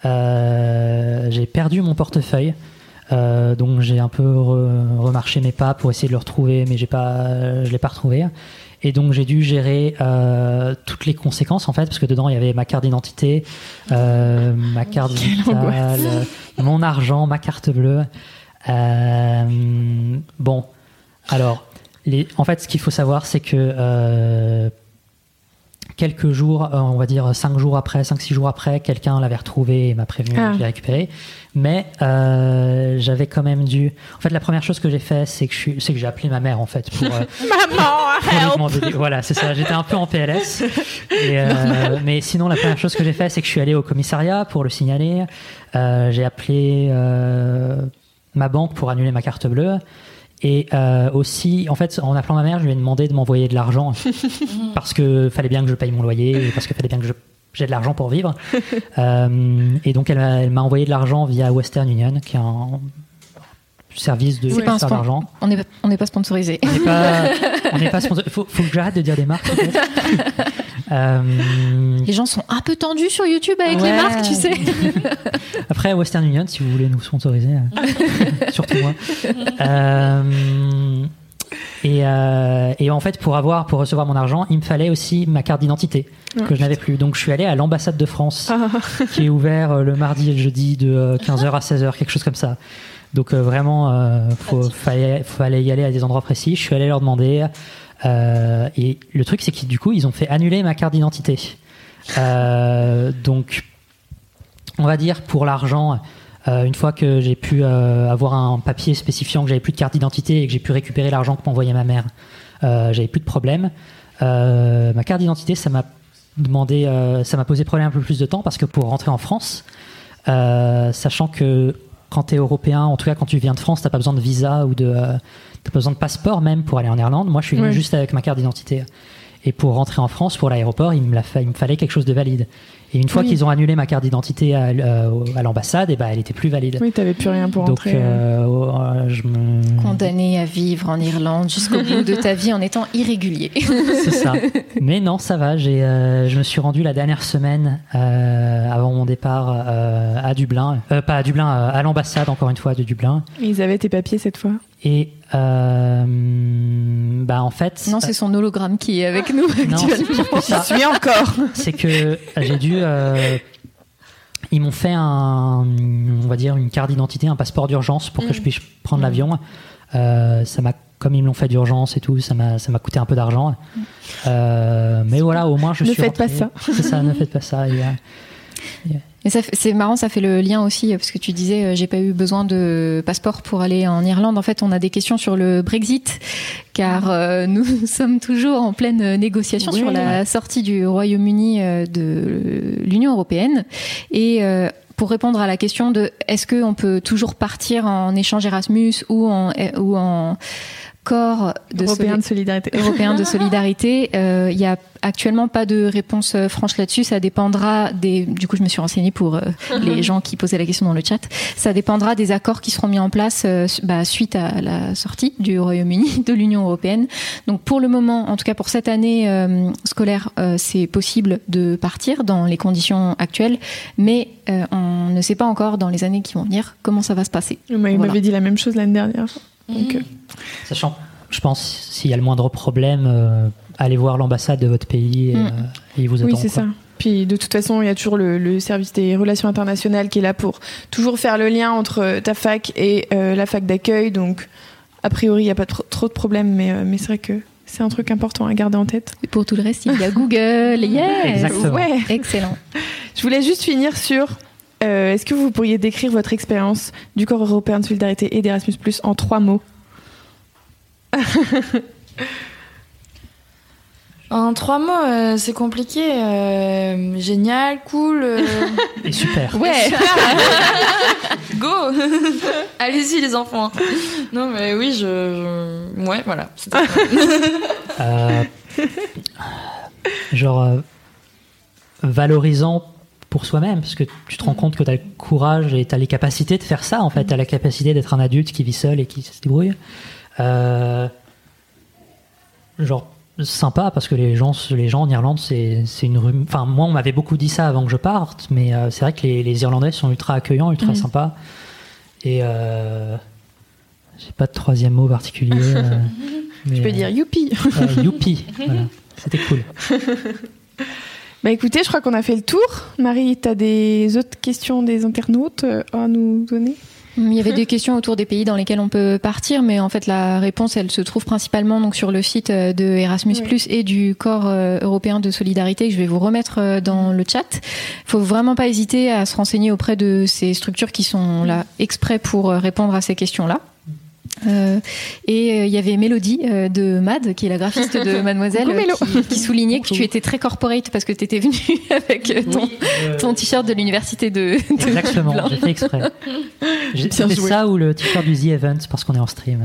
Speaker 4: Euh, j'ai perdu mon portefeuille, euh, donc j'ai un peu re- remarché mes pas pour essayer de le retrouver, mais j'ai pas, je l'ai pas retrouvé. Et donc j'ai dû gérer euh, toutes les conséquences en fait, parce que dedans il y avait ma carte d'identité, euh, ma carte vitale, mon argent, ma carte bleue. Euh, bon, alors, les, en fait, ce qu'il faut savoir, c'est que euh, quelques jours, on va dire cinq jours après, cinq six jours après, quelqu'un l'avait retrouvé et m'a prévenu ah. que je l'ai récupéré. Mais euh, j'avais quand même dû... En fait, la première chose que j'ai fait, c'est que, je suis... c'est que j'ai appelé ma mère, en fait. Pour, euh,
Speaker 3: Maman,
Speaker 4: pour help. Voilà, c'est ça. J'étais un peu en P L S. Et, euh, mais sinon, la première chose que j'ai fait, c'est que je suis allé au commissariat pour le signaler. Euh, j'ai appelé euh, ma banque pour annuler ma carte bleue. Et euh, aussi, en fait, en appelant ma mère, je lui ai demandé de m'envoyer de l'argent parce que fallait bien que je paye mon loyer et parce qu'il fallait bien que je, j'ai de l'argent pour vivre. euh, et donc, elle m'a, elle m'a envoyé de l'argent via Western Union, qui est un service de transfert
Speaker 6: spon-
Speaker 4: d'argent.
Speaker 6: On n'est on n'est pas sponsorisé.
Speaker 4: On n'est pas, on n'est pas sponsorisé. Faut, faut que j'arrête de dire des marques. En fait. euh...
Speaker 6: Les gens sont un peu tendus sur YouTube avec ouais. les marques, tu sais.
Speaker 4: Après, Western Union, si vous voulez nous sponsoriser, surtout moi. Euh... Et, euh, et en fait, pour avoir, pour recevoir mon argent, il me fallait aussi ma carte d'identité que oh, je n'avais plus. Donc, je suis allé à l'ambassade de France, ah. qui est ouvert le mardi et le jeudi de quinze heures à seize heures, quelque chose comme ça. Donc, euh, vraiment, euh, faut, fallait, fallait y aller à des endroits précis. Je suis allé leur demander. Euh, et le truc, c'est que du coup, ils ont fait annuler ma carte d'identité. Euh, donc, on va dire pour l'argent. Euh, une fois que j'ai pu euh, avoir un papier spécifiant que j'avais plus de carte d'identité et que j'ai pu récupérer l'argent que m'envoyait ma mère, euh, j'avais plus de problème. Euh, ma carte d'identité, ça m'a demandé, euh, ça m'a posé problème un peu plus de temps parce que pour rentrer en France, euh, sachant que quand tu es européen, en tout cas quand tu viens de France, t'as pas besoin de visa ou de, euh, t'as pas besoin de passeport même pour aller en Irlande. Moi, je suis venu ouais. juste avec ma carte d'identité. Et pour rentrer en France, pour l'aéroport, il me, l'a fa- il me fallait quelque chose de valide. Et une fois oui. qu'ils ont annulé ma carte d'identité à, euh, à l'ambassade, et ben, elle n'était plus valide.
Speaker 3: Oui, tu n'avais plus rien pour
Speaker 4: Donc,
Speaker 3: rentrer.
Speaker 4: Euh, euh, je me...
Speaker 6: Condamné à vivre en Irlande jusqu'au bout de ta vie en étant irrégulier.
Speaker 4: C'est ça. Mais non, ça va. J'ai, euh, je me suis rendu la dernière semaine euh, avant mon départ euh, à Dublin. Euh, pas à Dublin, euh, à l'ambassade, encore une fois, de Dublin.
Speaker 3: Et ils avaient tes papiers cette fois.
Speaker 4: Et euh, bah en fait,
Speaker 6: non, c'est son hologramme qui est avec nous actuellement.
Speaker 4: Non, c'est pire que ça.
Speaker 3: Je suis encore.
Speaker 4: C'est que j'ai dû. Euh, ils m'ont fait un, on va dire, une carte d'identité, un passeport d'urgence pour mmh. que je puisse prendre mmh. l'avion. Euh, ça m'a, comme ils me l'ont fait d'urgence et tout, ça m'a, ça m'a coûté un peu d'argent. Mmh. Euh, mais voilà, au moins je
Speaker 3: ne
Speaker 4: suis.
Speaker 3: Ne faites
Speaker 4: rentré.
Speaker 3: pas ça.
Speaker 4: C'est ça, ne faites pas ça. Et,
Speaker 6: et, Et ça, c'est marrant, ça fait le lien aussi, parce que tu disais, euh, j'ai pas eu besoin de passeport pour aller en Irlande. En fait, on a des questions sur le Brexit, car euh, nous sommes toujours en pleine négociation oui, sur la ouais. sortie du Royaume-Uni euh, de l'Union européenne. Et euh, pour répondre à la question de est-ce qu'on peut toujours partir en échange Erasmus ou en, ou en corps de
Speaker 3: européen de solidarité,
Speaker 6: européen de solidarité, il euh, y a actuellement pas de réponse franche là-dessus. Ça dépendra des. Du coup, je me suis renseignée pour euh, les gens qui posaient la question dans le chat. Ça dépendra des accords qui seront mis en place euh, bah, suite à la sortie du Royaume-Uni de l'Union européenne. Donc, pour le moment, en tout cas pour cette année euh, scolaire, euh, c'est possible de partir dans les conditions actuelles, mais euh, on ne sait pas encore dans les années qui vont venir comment ça va se passer.
Speaker 3: Il voilà. m'avait dit la même chose l'année dernière. Donc, euh...
Speaker 4: Sachant, je pense, s'il y a le moindre problème, euh, allez voir l'ambassade de votre pays et, mmh. euh, et ils vous attendent.
Speaker 3: Oui, c'est quoi. Ça. Puis de toute façon, il y a toujours le, le service des relations internationales qui est là pour toujours faire le lien entre ta fac et euh, la fac d'accueil. Donc, a priori, il n'y a pas trop, trop de problèmes, mais, euh, mais c'est vrai que c'est un truc important à garder en tête.
Speaker 6: Et pour tout le reste, il y a Google. Yes.
Speaker 4: Exactement.
Speaker 3: Ouais.
Speaker 6: Excellent.
Speaker 3: Je voulais juste finir sur... Euh, est-ce que vous pourriez décrire votre expérience du corps européen de solidarité et d'Erasmus plus en trois mots?
Speaker 5: En trois mots, euh, c'est compliqué. Euh, génial, cool. Euh...
Speaker 4: Et super.
Speaker 5: Ouais. Go. Allez-y les enfants. Non mais oui, je, je... ouais, voilà.
Speaker 4: euh, genre euh, valorisant pour soi-même, parce que tu te rends compte que tu as le courage et tu as les capacités de faire ça, en fait. Tu as la capacité d'être un adulte qui vit seul et qui se débrouille. Euh, genre sympa, parce que les gens, les gens en Irlande, c'est, c'est une rue... Enfin, moi, on m'avait beaucoup dit ça avant que je parte, mais euh, c'est vrai que les, les Irlandais sont ultra accueillants, ultra mmh. sympas. Et euh, j'ai pas de troisième mot particulier. Euh,
Speaker 3: mais, je peux dire youpi.
Speaker 4: Euh, youpi, voilà. C'était cool.
Speaker 3: Bah écoutez, je crois qu'on a fait le tour. Marie, tu as des autres questions des internautes à nous donner ?
Speaker 6: Il y avait des questions autour des pays dans lesquels on peut partir, mais en fait la réponse elle se trouve principalement donc sur le site de Erasmus oui. plus et du corps européen de solidarité que je vais vous remettre dans le chat. Il faut vraiment pas hésiter à se renseigner auprès de ces structures qui sont là exprès pour répondre à ces questions-là. Euh, et il euh, y avait Mélodie euh, de Mad, qui est la graphiste de Mademoiselle, qui, qui soulignait que tu étais très corporate parce que tu étais venue avec euh, ton, oui, euh... ton t-shirt de l'université de, de
Speaker 4: Exactement, j'ai fait exprès. J'ai fait ça ou le t-shirt du The Event parce qu'on est en stream.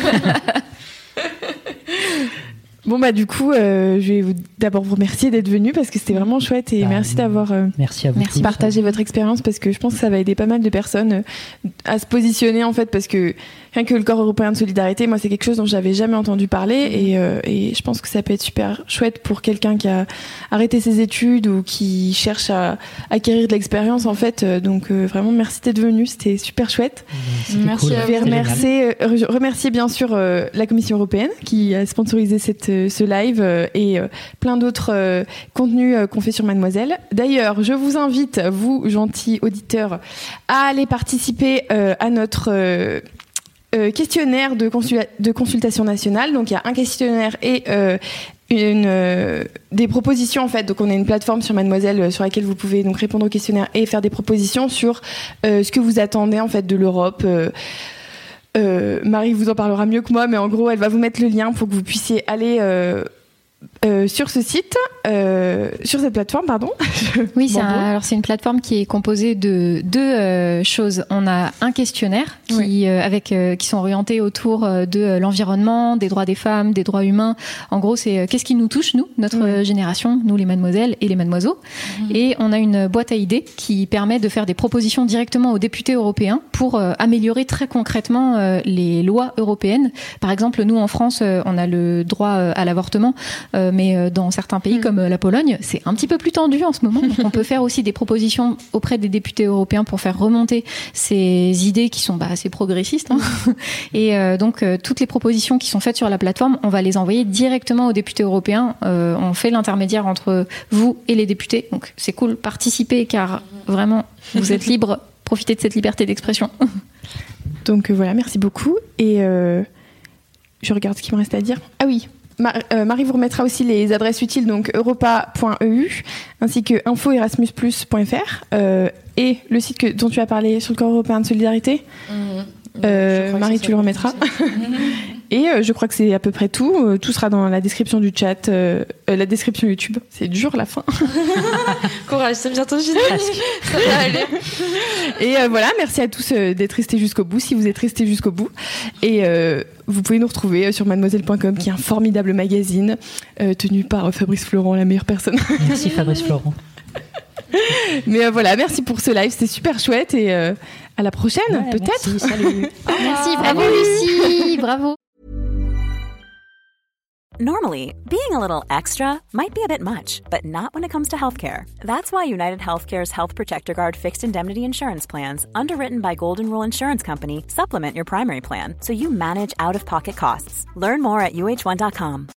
Speaker 3: Bon bah du coup, euh, je vais vous d'abord vous remercier d'être venu parce que c'était vraiment chouette et bah, merci d'avoir euh,
Speaker 4: merci à vous
Speaker 3: merci partagé votre expérience parce que je pense que ça va aider pas mal de personnes euh, à se positionner en fait parce que rien que le corps européen de solidarité, moi c'est quelque chose dont j'avais jamais entendu parler mmh. et, euh, et je pense que ça peut être super chouette pour quelqu'un qui a arrêté ses études ou qui cherche à acquérir de l'expérience en fait. Donc euh, vraiment merci d'être venu, c'était super chouette.
Speaker 4: Mmh,
Speaker 3: merci
Speaker 4: cool.
Speaker 3: à vous. Je vais remercier, euh, remercier bien sûr euh, la Commission européenne qui a sponsorisé cette ce live euh, et euh, plein d'autres euh, contenus euh, qu'on fait sur Mademoiselle. D'ailleurs, je vous invite, vous, gentils auditeurs, à aller participer euh, à notre euh, euh, questionnaire de, consula- de consultation nationale. Donc, il y a un questionnaire et euh, une, euh, des propositions, en fait. Donc, on a une plateforme sur Mademoiselle euh, sur laquelle vous pouvez donc répondre au questionnaire et faire des propositions sur euh, ce que vous attendez, en fait, de l'Europe. Euh, Euh, Marie vous en parlera mieux que moi, mais en gros, elle va vous mettre le lien pour que vous puissiez aller euh, euh, sur ce site, euh, sur cette plateforme, pardon.
Speaker 6: Oui, c'est, un, alors c'est une plateforme qui est composée de deux euh, choses. On a un questionnaire qui, oui. euh, avec, euh, qui sont orientés autour de l'environnement, des droits des femmes, des droits humains. En gros, c'est euh, qu'est-ce qui nous touche, nous, notre oui. génération, nous les mademoiselles et les mademoiseaux. Mmh. Et on a une boîte à idées qui permet de faire des propositions directement aux députés européens pour euh, améliorer très concrètement euh, les lois européennes. Par exemple, nous en France, euh, on a le droit euh, à l'avortement, euh, mais euh, dans certains pays mmh. comme euh, la Pologne, c'est un petit peu plus tendu en ce moment. Donc on peut faire aussi des propositions auprès des députés européens pour faire remonter ces idées qui sont bah, assez progressistes. Hein. Et euh, donc euh, toutes les propositions qui sont faites sur la plateforme, on va les envoyer directement aux députés européens. Euh, on fait l'intermédiaire entre vous et les députés. Donc c'est cool, participez car vraiment vous êtes libres, profitez de cette liberté d'expression.
Speaker 3: Donc euh, voilà, merci beaucoup. Et euh, je regarde ce qu'il me reste à dire. Ah oui. Mar- euh, Marie vous remettra aussi les adresses utiles, donc europa point e u ainsi que info erasmus plus point f r euh, et le site que, dont tu as parlé sur le corps européen de solidarité. Mmh. Euh, Marie, tu le remettras. Et euh, je crois que c'est à peu près tout. Euh, tout sera dans la description du chat, euh, euh, la description YouTube. C'est dur la fin.
Speaker 5: Courage, c'est bientôt fini. Ça va aller.
Speaker 3: Et euh, voilà, merci à tous euh, d'être restés jusqu'au bout, si vous êtes restés jusqu'au bout. Et euh, vous pouvez nous retrouver sur mademoiselle point com, qui est un formidable magazine euh, tenu par Fabrice Florent, la meilleure personne.
Speaker 4: Merci Fabrice Florent.
Speaker 3: Mais euh, voilà, merci pour ce live, c'était super chouette et euh, à la prochaine, ouais, peut-être.
Speaker 6: Merci, salut. Merci, bravo Lucie, bravo.
Speaker 8: Normally, being a little extra might be a bit much, but not when it comes to healthcare. That's why United Healthcare's Health Protector Guard fixed indemnity insurance plans, underwritten by Golden Rule Insurance Company, supplement your primary plan so you manage out-of-pocket costs. Learn more at U H one dot com.